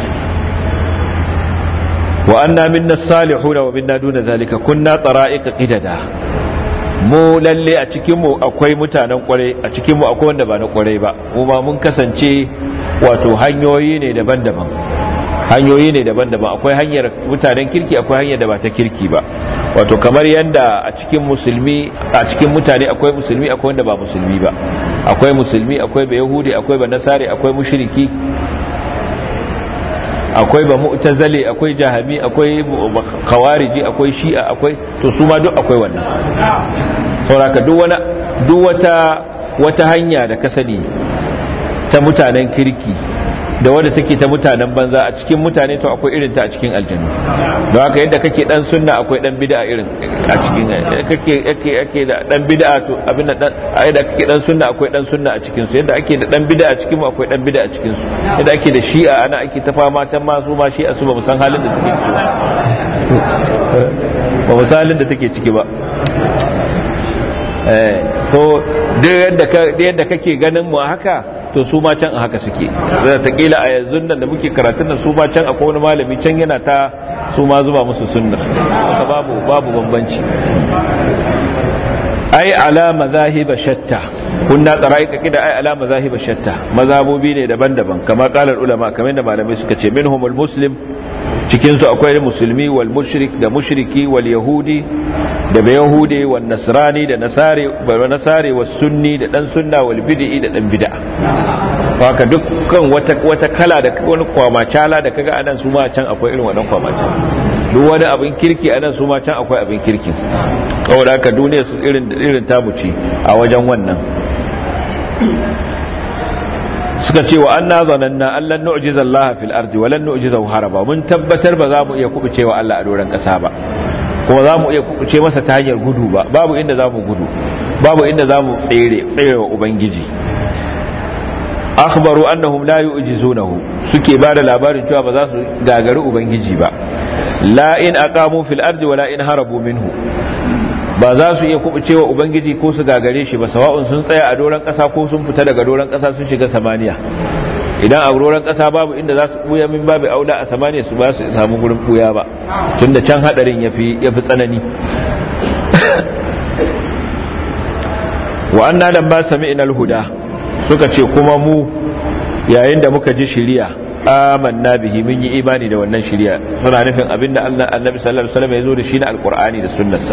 wa anna minna as-salihuna wa minna duna zalika kunna tara'iqa qidada, mu lalle a cikin mu akwai mutanen kwarai, a cikin mu akwai wanda ba na kwarai ba, mu ma mun kasance wato hanyoyi ne daban-daban hanyoyi ne daban-daban akwai hanyar mutanen kirki, akwai hanyar da ba ta kirki ba. wato kamar yanda a cikin musulmi a cikin mutane akwai musulmi, akwai wanda ba musulmi ba, akwai musulmi, akwai ba yahudi, akwai ba nasari, akwai mushriki, akwai ba mu'tazili, akwai jahami, akwai khawariji, akwai shi'a, akwai to su ma duk akwai wannan. saboda duk wani duk wata wata hanya da ka sani ta mutanen kirki da wanda take ta mutanen banza a cikin mutane, to akwai irin ta a cikin aljanna. don haka yadda kake dan sunna akwai dan bid'a irin a cikin kake kake kake da dan bid'a, to abin da dan yadda kake dan sunna akwai dan sunna a cikin su, yadda ake da dan bid'a a cikin mu akwai dan bid'a a cikin su, yadda ake da shi'a ana ake ta fama tan ma su ma shi'a su ba mu san halin da take ciki ba mu san halin da take ciki ba. eh so duk yadda ka yadda kake ganin mu haka, to su ma can a haka suke. zai ta kila a yanzu nan da muke karatun nan, su ma can akwai wani malami can yana ta su ma zuba musu sunna, haka babu babu bambanci. ai ala mazahiba shatta, kunna tsaraika kida ai ala mazahiba shatta, mazhabobi ne daban-daban, kamar qalar ulama, kamar da malamai suka ce minhumul muslim, cikin su akwai musulmi, wal mushrik da mushriki, wal yahudi da ba yahudi, wal nasrani da nasari, wal nasari was sunni da dan sunna, wal bid'i da dan bid'a. haka dukkan wata wata kala da wani kwamacala da kaga anan su ma can akwai irin wannan kwamacala, duk wani abin kirki anan su ma can akwai abin kirki. saboda haka duniya su irin irin tabuci a wajen wannan. suka ce wa anna zananna allan nu'jiza Allah fil ardi wa lan nu'jizahu haraba, mun tabbatar ba za mu iya kubuce wa Allah a doran kasa ba, kuma za mu iya kubuce masa ta hanyar gudu ba, babu inda za mu gudu, babu inda za mu tsere tsere wa ubangiji. akhbaru annahum la yu'jizunahu, suke bada labarin cewa ba za su gagari ubangiji ba. la in aqamu fil ardi wa la in harabu minhu, ba za su iya kubucewa ubangiji ko su gagare shi ba, sawa'un sun tsaya a doran kasa ko sun fita daga doran kasa sun shiga samaniya. idan a doran kasa babu inda za su buya, min babu aula a samaniya su ba su samu gurin buya ba, tunda can hadarin yafi yafi tsanani. wa anna lamma sami'na al-huda, suka ce kuma mu yayin da muka ji shiriya, amanna bihi, mun yi imani da wannan shiriya. suna nufin abinda Allah annabi sallallahu alaihi wasallam ya zo da shi na alqur'ani da sunnarsa.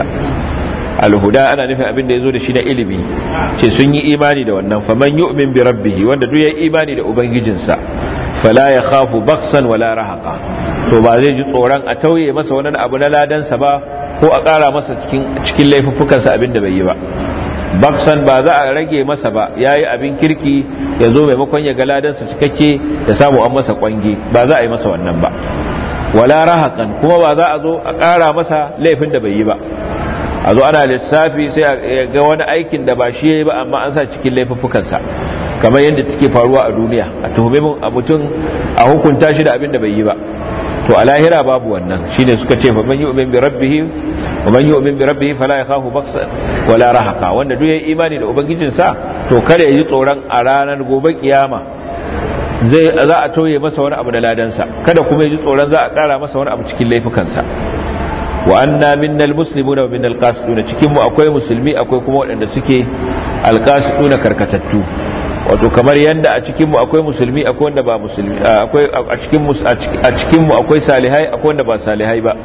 alhuda ana nufin abinda ya zo da shi na ilimi, ce sun yi imani da wannan. faman yu'min bi rabbihi, wanda duk ya imani da ubangijinsa, fala ya khafu baksan wala rahaqa, to ba zai ji tsoron a tauye masa wani abu na ladansa ba, ko a ƙara masa cikin cikin laifuffukansa abinda bai yi ba. baksan ba za a rage masa ba, yayi abin kirki ya zo maimakon ya ga ladansa cikakke ya samu an masa kwange, ba za a yi masa wannan ba. wala rahaqan, kuma ba za a zo a ƙara masa laifin da bai yi ba, a zo ana lissafi sai a ga wani aikin da ba shi yayi ba amma an sa cikin laifuffukansa, kamar yadda take faruwa a duniya, a tuhume mun a mutum a hukunta shi da abin da bai yi ba. to a lahira babu wannan, shine suka ce fa man yu'min bi rabbih wa man yu'min bi rabbih fala yakhafu baksan wala rahaqa, wanda duk yayi imani da ubangijinsa to kada ya ji tsoron a ranar gobe kiyama zai za a toye masa wani abu da ladansa, kada kuma ya ji tsoron za a kara masa wani abu cikin laifukansa. wa anna minnal muslimuna wa minnal qasiduna, cikin mu akwai musulmi akwai kuma waɗanda suke alqasiduna karkatattu, wato kamar yanda a cikin mu akwai musulmi akwai wanda ba musulmi, akwai a cikin mu a cikin mu akwai salihai akwai wanda ba salihai ba,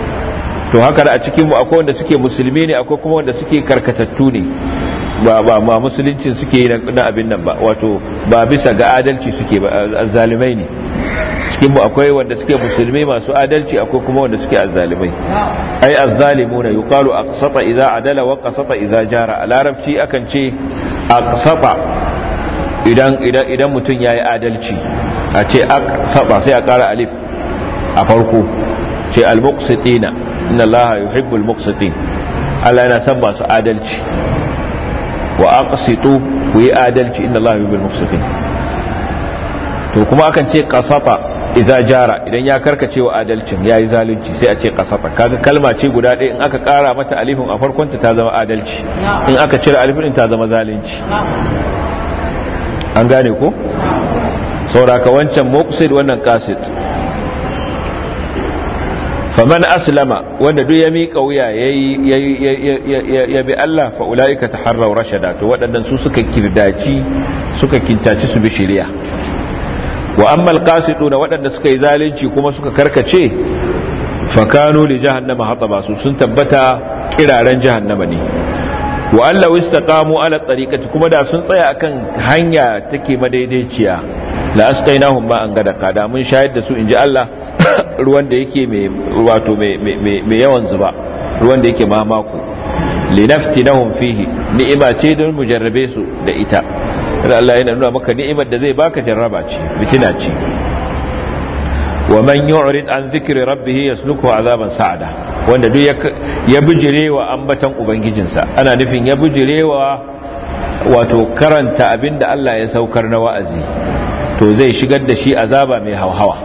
to haka da a cikin mu akwai wanda suke musulmi ne akwai kuma wanda suke karkatattu ne, ba ba ma musuluncin suke yi na abin nan ba, wato ba bisa ga adalci suke ba, azzalimai ne. cikin mu akwai wanda suke musulmi masu adalci akwai kuma wanda suke azzalimai. ai azzalimuna yuqalu aqsata idza adala wa qasata idza jara, a larabci akan ce aqsata idan idan idan mutun yayi adalci, a ce aqsata sai a kara alif a farko, ce al-muqsitina, inna allaha yuhibbul muqsitin, Allah yana son masu adalci. wa aqsitu, ku yi adalci, inna allaha yuhibbul muqsitin. to kuma akan ce qasata idza jara, idan ya karkace wa adalcin yayi zalunci sai a ce qasata. kaga kalma ce guda ɗaya, in aka kara mata alifin a farkon ta ta zama adalci, in aka cire alifin ta zama zalunci. an gane ko sauraka wancan muqsid wannan qasid. faman aslama wanda duk ya miƙa wuya ya bi Allah fa ulaika taharraw rashada to waɗannan su suka kirdaci suka kintaci su bi shari'a. wa amma alqasiduna waɗanda suka yi zalunci kuma suka karkace fa kanu li jahannama hataba su sun tabbata kiraren jahannama ne. wa allahu istaqamu ala tariqati kuma da sun tsaya akan hanya take madaidaiciya la asqainahum ma an gada kada mun shayar da su inji Allah ruwan da yake mai wato mai yawan zuba, ruwan da yake mamako. linaftinahum fihi ni'ima ce don mu jarrabe su da ita. Allah yana nuna maka ni'imar da zai baka jarraba ce, fitina ce. wa man yu'rid an dhikri rabbih yasluku azaban sa'ada wanda duk ya bijirewa ambatan ubangijinsa, ana nufin ya bijirewa wato karanta abinda Allah ya saukar na wa'azi, to zai shigar da shi azaba mai hauhawa.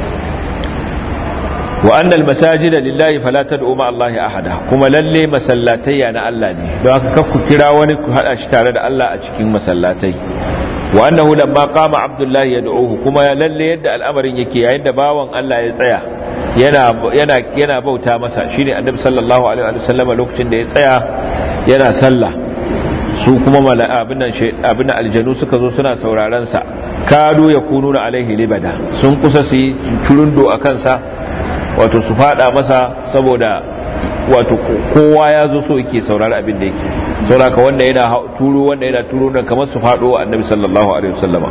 wa annal masajida lillahi fala tad'u ma Allahi ahada kuma lalle masallatai na Allah ne, don haka kar ku kira wani ku hada shi tare da Allah a cikin masallatai. wa annahu lamma qama abdullahi yad'uhu kuma lalle yadda al'amarin yake yayin da bawan Allah ya tsaya yana yana yana bauta masa, shine annabi sallallahu alaihi wa sallam lokacin da ya tsaya yana sallah, su kuma mala'a abin nan abin aljanu suka zo suna sauraron sa, kadu yakununa alaihi libada sun kusa su yi turundo akan sa, wato su fada masa saboda wato kowa ya zo so yake saurari abin da yake sauraka wanda yana turo wanda yana turo nan kamar su fado wa annabi sallallahu alaihi wasallama.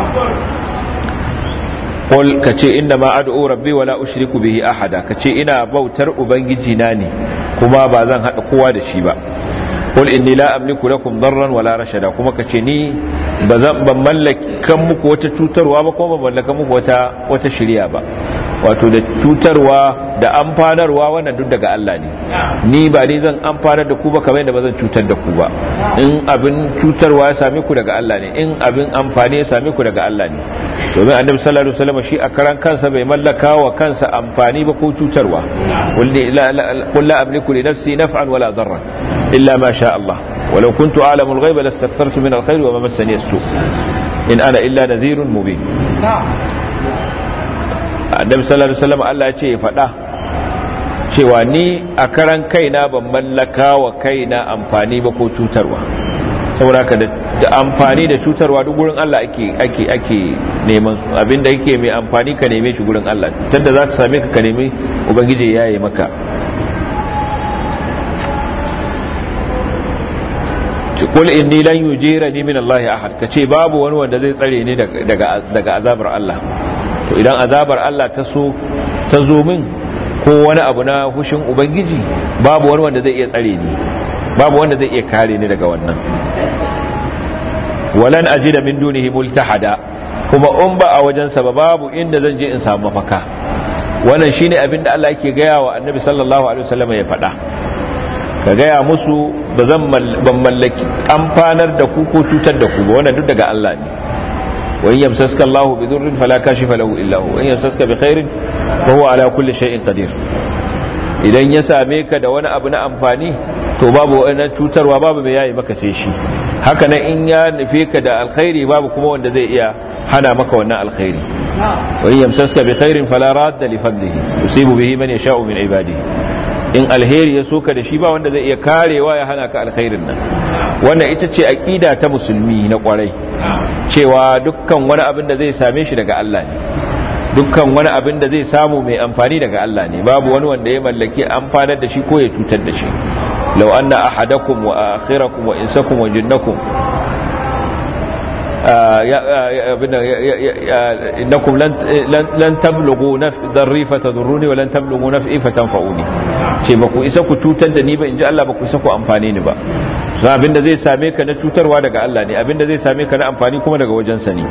qul kace inna ma ad'u rabbi wala ushriku bihi ahada, kace ina bautar ubangiji na ne kuma ba zan hada kowa da shi ba. qul inni la amliku lakum darran wala rashada, kuma kace ni bazan ban mallakan muku wata cutarwa ba kuma ban mallakan muku wata wata shiriya ba. wato da cutarwa da amfanarwa wannan duk daga Allah ne, ni ba ni zan amfanar da ku ba kamar yadda ba zan cutar da ku ba. in abin cutarwa ya same ku daga Allah ne, in abin amfani ya same ku daga Allah ne. domin annabi sallallahu alaihi wasallam shi a karan kansa bai mallaka wa kansa amfani ba ko cutarwa. qul la amliku li nafsi naf'an wala darran illa ma sha Allah walau kuntu a'lamu al-ghaiba lastakthartu min al-khair wa ma massani as-su in ana illa nadhirun mubin. annabi sallallahu alaihi wasallam Allah ya ce ya faɗa cewa ni a karan kaina ban mallaka wa kaina amfani ba ko cutarwa, saboda ka da amfani da cutarwa duk gurin Allah ake ake ake neman su. abinda yake mai amfani ka neme shi gurin Allah, tunda za ta same ka ka nemi ubangiji ya yi maka. qul inni lan yujirani min Allah ahad, kace babu wani wanda zai tsare ni daga daga azabar Allah. to idan azabar Allah ta so ta zo min ko wani abu na hushin ubangiji, babu wani wanda zai iya tsare ni, babu wanda zai iya kare ni daga wannan. walan ajida min dunihi multahada, kuma in ba a wajensa ba babu inda zan je in samu mafaka. wannan shine abin da Allah yake gaya wa annabi sallallahu alaihi wasallam ya faɗa, ka gaya musu ba zan ban mallaki amfanar da ku ko cutar da ku ba, wannan duk daga Allah ne. وإن يمسسك الله بضر فلا كاشف له إلا هو وإن يمسسك بخير فهو على كل شيء قدير. idan ya same ka da wani abu na amfani to babu wani cutarwa, babu mai yayi maka sai shi. haka nan in ya nufe ka da alkhairi babu kuma wanda zai iya hana maka wannan alkhairi. wa in yamsaska bi khairin fala radda li fadlihi yusibu bihi man yasha'u min ibadihi. in alheri ya soka da shi ba wanda zai iya karewa ya hana ka alkhairin nan. wannan ita ce aqida ta musulmi na kwarai, cewa dukkan wani abin da zai same shi daga Allah ne, dukkan wani abin da zai samu mai amfani daga Allah ne, babu wani wanda ya mallaki amfanar da shi ko ya cutar da shi. law anna ahadakum wa akhirakum wa insakum wa jinnakum innakum lan tablughu darri fatadurruni wa lan tablughu naf'i fatanfa'uni, ce ba ku isa ku cutar da ni ba inji Allah, ba ku isa ku amfane ni ba. abinda zai same ka na cutarwa daga Allah ne, abinda zai same ka na amfani kuma daga wajensa ne.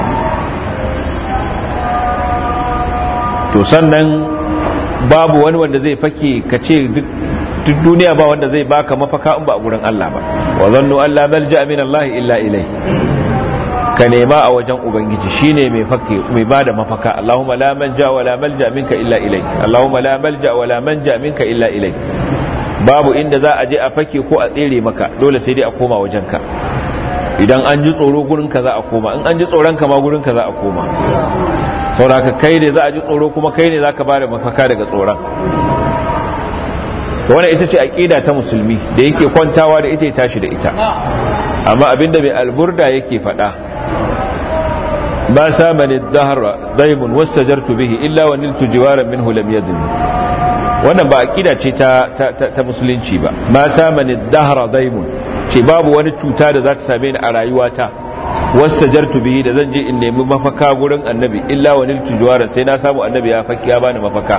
to sannan babu wani wanda zai fake ka ce duk duniya ba wanda zai baka mafaka in ba a gurin Allah ba. wa zannu an la malja min Allah illa ilayhi, ka nema a wajen ubangiji shine mai fake mai bada mafaka. Allahumma la manja wa la malja minka illa ilayk, Allahumma la malja wa la manja minka illa ilayk. babu inda za a je a fake ko a tsere maka, dole sai dai a koma wajenka. idan an ji tsoro gurin ka za a koma, in an ji tsoron ka ma gurin ka za a koma. saboda kai ne za a ji tsoro kuma kai ne za ka bada mafaka daga tsoron. wannan ita ce aqida ta musulmi da yake kwantawa da ita ya tashi da ita. amma abinda mai alburda yake faɗa, ma samani dahra daimun wastajartu bihi illa wa niltu jiwaran minhu lam yadun. wannan ba aqida ce ta ta, ta musulunci ba. ma samani dahra daimun ce babu wani cuta da za ta same ni a rayuwata wastajartu bihi da zan je in nemi mafaka gurin annabi illa wa niltu jiwaran sai na samu annabi ya faki ya bani mafaka.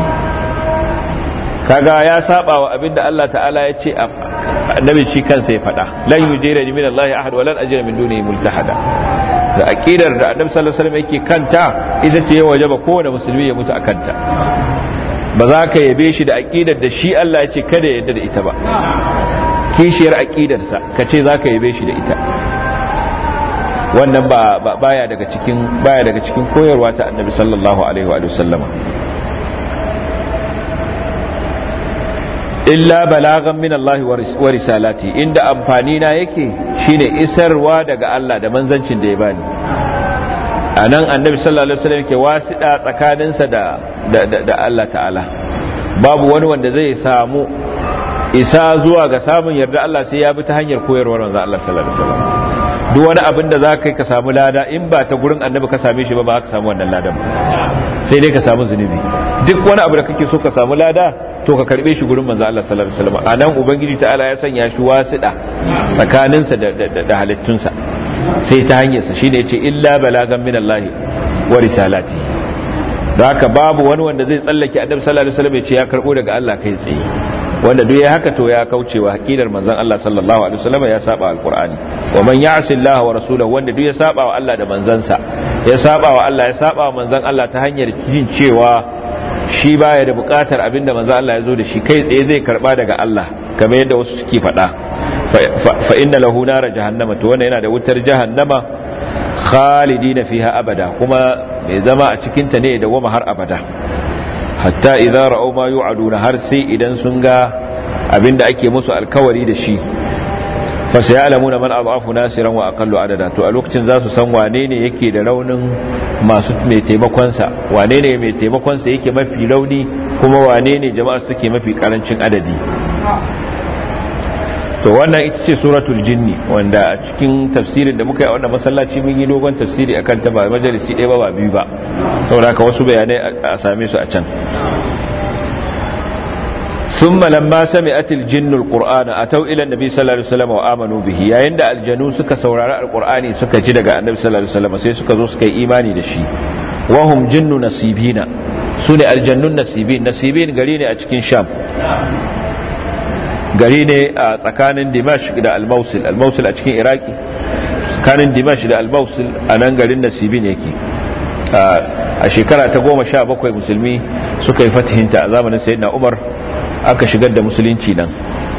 kaga ya saba wa abinda Allah ta'ala ya ce annabi shi kansa ya faɗa, lan yujira min Allah ahad wa lan ajira min dunihi multahada. da aqidar da annabi sallallahu alaihi wasallam yake kanta ita ce wajaba kowane musulmi ya mutu akanta. ba za ka yabe shi da aqidar da shi Allah ya ce kada ya yarda da ita ba, kishiyar aqidar sa kace za ka yabe shi da ita. wannan ba baya daga cikin baya daga cikin koyarwa ta annabi sallallahu alaihi wa sallama. illa balagan min Allah wa risalati, inda amfani na yake shine isarwa daga Allah da manzancin da ya bani. anan annabi sallallahu alaihi wasallam yake wasiɗa tsakaninsa da da da Allah ta'ala. babu wani wanda zai samu isa zuwa ga samun yarda Allah sai ya bi ta hanyar koyarwar manzon Allah sallallahu alaihi wasallam. duk wani abin da zaka yi ka samu lada in ba ta gurin annabi ka same shi ba ba ka samu wannan ladan ba, sai dai ka samu zunubi. duk wani abu da kake so ka samu lada to ka karbe shi gurin manzo Allah sallallahu alaihi wasallam. anan ubangiji ta'ala ya sanya shi wasida tsakaninsa da da halittunsa sai ta hanyar sa shine yace illa balagan min Allah wa risalati. haka babu wani wanda zai tsallake annabi sallallahu alaihi wasallam ya ce ya karbo daga Allah kai tsaye. wanda duk ya haka to ya kaucewa aqidar manzon Allah sallallahu alaihi wasallam, ya saba alqur'ani. wa man ya'si Allah wa rasulahu, wanda duk ya saba wa Allah da manzansa, ya saba wa Allah ya saba wa manzon Allah ta hanyar jin cewa shi baya da bukatar abinda manzo Allah ya zo da shi kai tsaye zai karba daga Allah, kamar yadda wasu suke faɗa. fa inna lahu nara jahannama, to wannan yana da wutar jahannama khalidina fiha abada, kuma mai zama a cikin ta ne da goma har abada. hatta idza ra'aw ma yu'aduna, har sai idan sun ga abinda ake musu alkawari da shi. fa sayalamuna man adhafu nasiran wa aqallu adada, to a lokacin za su san wane ne yake da raunin masu mai taimakon sa, wane ne mai taimakon sa yake mafi rauni, kuma wane ne jama'a suke mafi karancin adadi. to wannan ita ce suratul jinni, wanda a cikin tafsirin da muka yi a wannan masallaci mun yi dogon tafsiri akan ta, ba majalisi ɗaya ba ba biyu ba, saboda haka wasu bayanai a same su a can. ثم لما سمعت الجن القرآن أتوا إلى النبي صلى الله عليه وسلم وآمنوا به. يا عند الجنو سك سورار القرآن سك جدّ النبي صلى الله عليه وسلم سي سك زوس كي إيماني دشي. وهم جن نصيبين. سنة الجن نصيبين. نصيبين قليني أتكين شام. قليني سكان دمشق إلى الموصل. الموصل أتكين إراكي. سكان دمشق إلى الموصل أنا قلين نصيبين يكي. a shekara ta goma sha bakwai musulmi suka yi fatihinta a zamanin sayyidina Umar, aka shigar da musulunci nan.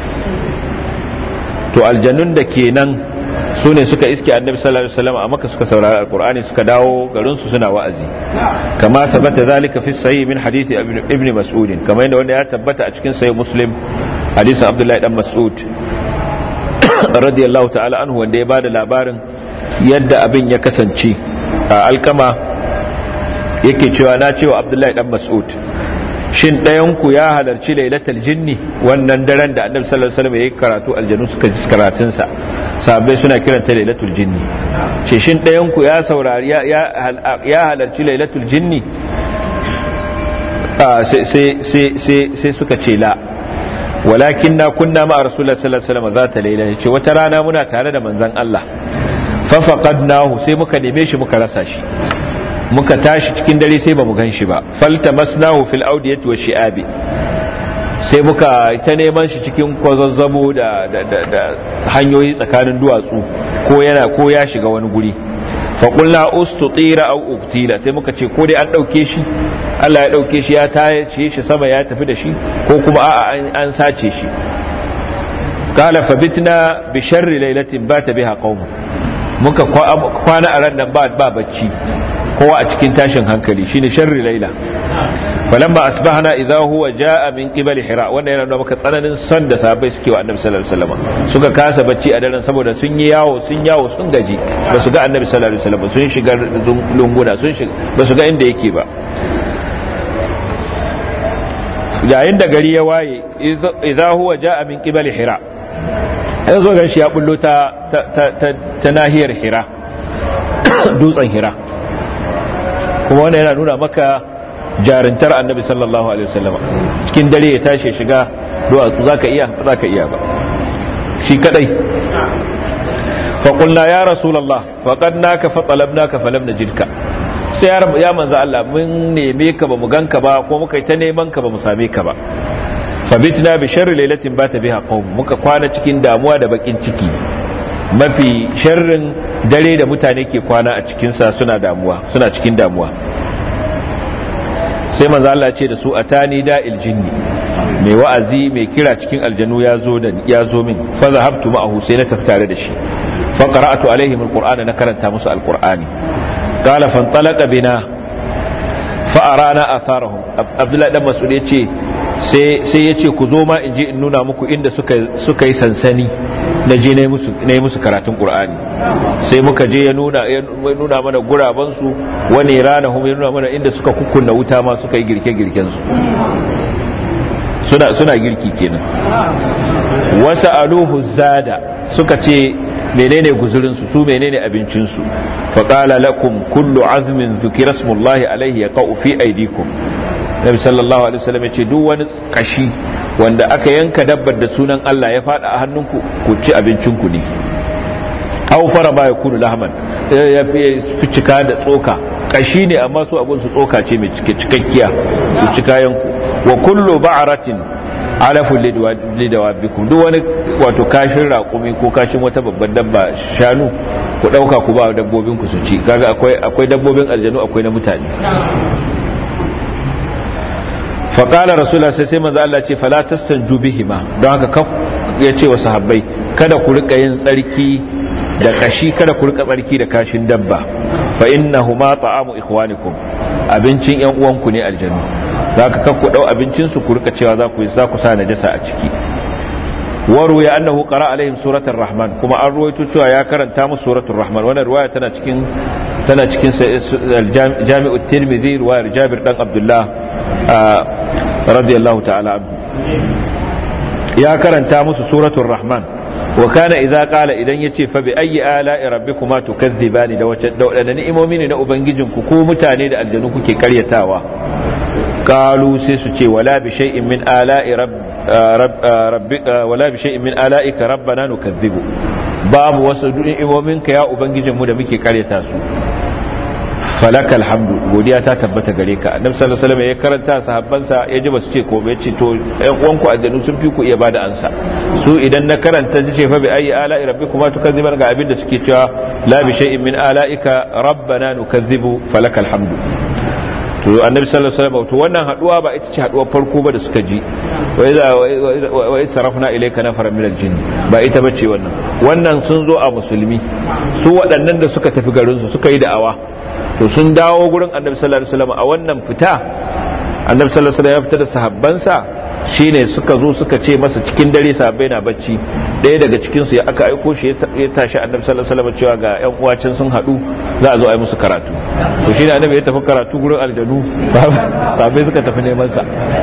to aljannun da ke nan su ne suka iske annabi sallallahu alaihi wasallam a Makka, suka saurari alqur'ani, suka dawo garin su suna wa'azi. kama sabata zalika fi sahih min hadisi ibn mas'ud, kama yadda wanda ya tabbata a cikin sahih muslim hadisin abdullahi dan mas'ud radiyallahu ta'ala anhu, wanda ya bada labarin yadda abin ya kasance. alkama yake cewa na cewa abdullahi dan mas'ud, shin ɗayanku ya halarci lailatul jinni, wannan daren da annabi sallallahu alaihi wasallam yayi karatu aljanu suka ji karatun sa, sahabbai suna kiranta lailatul jinni. ce shin ɗayanku ya saurari ya ya halarci lailatul jinni? sai sai sai sai suka ce la, walakin na kunna ma rasulullahi sallallahu alaihi wasallam zata laila. ce wata rana muna tare da manzon Allah, fa faqadnahu, sai muka neme shi muka rasa shi, muka tashi cikin dare sai ba mu gan shi ba. faltamasnahu fil awdiyati wa shi'abi, sai muka ta neman shi cikin kwazazzabo da, da, da, da hanyoyi tsakanin duwatsu, ko yana ko ya shiga wani guri. fa qulna ustutira aw uqtila, sai muka ce ko dai an dauke shi, Allah ya dauke shi ya tace shi sama ya tafi da shi, ko kuma a'a an, an sace shi. qala fabitna bi sharri lailatin bata biha qaum, muka kwana a ran nan ba ba bacci, kowa a cikin tashin hankali shine sharri laila falamma asbahna idha huwa jaa min qibali hira wanda yana nuna maka tsananin son da sahabbai suke wa annabi sallallahu alaihi wasallam suka kasa bacci a daren saboda sun yi yawo sun yawo sun gaji ba su ga annabi sallallahu alaihi wasallam sun shiga lunguna sun shiga ba su ga inda yake ba yayin da gari ya waye idha huwa jaa min qibali hira yanzu ga shi ya bullo ta ta nahiyar hira dutsen hira kuma wannan yana nuna maka jarintar annabi sallallahu alaihi wasallam cikin dare ya tashi shiga duwatsu zaka iya ba zaka iya ba shi kadai fa qulna ya rasulullah faqadnaka fa talabnaka falam najidka sai ya manzo Allah mun neme ka ba mu ganka ba ko muka yi ta neman ka ba mu same ka ba fa bitna bi sharri lailatin bata biha qaum muka kwana cikin damuwa da bakin ciki mafi sharrin dare da mutane ke kwana a cikin sa suna damuwa suna cikin damuwa sai manzo Allah ce da su atani da'il jinni mai wa'azi mai kira cikin aljanu ya zo da ya zo min fa zahabtu ma'ahu sai na tafi tare da shi fa qara'atu alaihim alqur'ana na karanta musu alqur'ani qala fantalaqa bina fa arana atharahum abdullahi dan mas'ud yace sai sai yace ku zo ma in je in nuna muku inda suka suka yi sansani na je na yi musu na yi musu karatun qur'ani sai muka je ya nuna ya nuna mana guraban su wani rana hum ya nuna mana inda suka kukkunna wuta ma suka yi girke girken su suna suna girki kenan wasa aluhu zada suka ce menene guzurin su su menene abincin su fa qala lakum kullu azmin dhukira ismullahi alayhi yaqau fi aydikum nabi sallallahu alaihi wasallam yace duk wani kashi wanda aka yanka dabbar da sunan Allah ya fada a hannunku ku ci abincin ku ne aw fara ba yakunu lahman ya fi cika da tsoka kashi ne amma su abun su tsoka ce mai cikakkiya ku ci kayan ku wa kullu ba'ratin alafu lidawabikum duk wani wato kashin raƙumi ko kashin wata babban dabba shanu ku dauka ku ba dabbobin ku su ci kaga akwai akwai dabbobin aljanu akwai na mutane fa qala rasulullah sai sai manzo Allah ce fala tastanju bihima don haka ya ce wa sahabbai kada ku rika yin tsarki da kashi kada ku rika tsarki da kashin dabba fa innahuma ta'amu ikhwanikum abincin yan uwanku ne aljanu zaka kakku dau abincin su ku rika cewa za ku yi za ku sa najasa a ciki waru ya annahu qara alaihim suratul rahman kuma an ruwaito cewa ya karanta musu suratul rahman wannan riwaya tana cikin tana cikin jami'ut tirmidhi riwayar jabir dan abdullah radiyallahu ta'ala anhu ya karanta musu suratul rahman wa kana idza qala idan yace fa bi ayyi ala'i rabbikuma tukazzibani da wace da ni'imomi ne na ubangijinku ko mutane da aljanu kuke karyatawa qalu sai su ce wala bi shay'in min ala'i rabbika wala bi shay'in min ala'ika rabbana nukazzibu babu wasu ni'imominka ya ubangijinmu da muke karyata su falakal hamdu godiya ta tabbata gare ka annabi sallallahu alaihi wasallam ya karanta sahabbansa ya ji basu ce ko bai ce to ɗan uwanku aljanu sun fi ku iya bada ansa su idan na karanta ce fa bi ayi ala'i rabbikuma tukazziban ga abin da suke cewa la bi shay'in min ala'ika rabbana nukazzibu falakal hamdu to annabi sallallahu alaihi wasallam to wannan haduwa ba ita ce haduwar farko ba da suka ji wa iza wa iza sarafna ilayka nafaran min aljinn ba ita bace wannan wannan sun zo a musulmi su waɗannan da suka tafi garin su suka yi da'awa to sun dawo gurin annabi sallallahu alaihi wasallam a wannan fita annabi sallallahu alaihi wasallam ya fita da sahabbansa shine suka zo suka ce masa cikin dare sahabbai na bacci daya daga cikin su ya aka aiko shi ya tashi annabi sallallahu alaihi wasallam cewa ga ƴan uwacin sun hadu za a zo a yi musu karatu to shine annabi ya tafi karatu gurin aljanu sahabbai suka tafi neman sa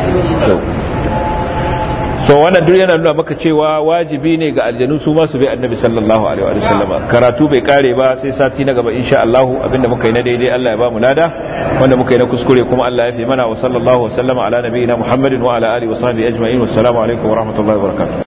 so wannan duk yana nuna maka cewa wajibi ne ga aljanu su ma su bi annabi sallallahu alaihi wa sallam karatu bai kare ba sai sati na gaba insha Allah abinda muka yi na daidai Allah ya ba mu lada wanda muka yi na kuskure kuma Allah ya fi mana wa sallallahu wa sallama ala nabiyina Muhammadin wa ala alihi wa sahbihi ajma'in wassalamu alaikum wa rahmatullahi wa barakatuh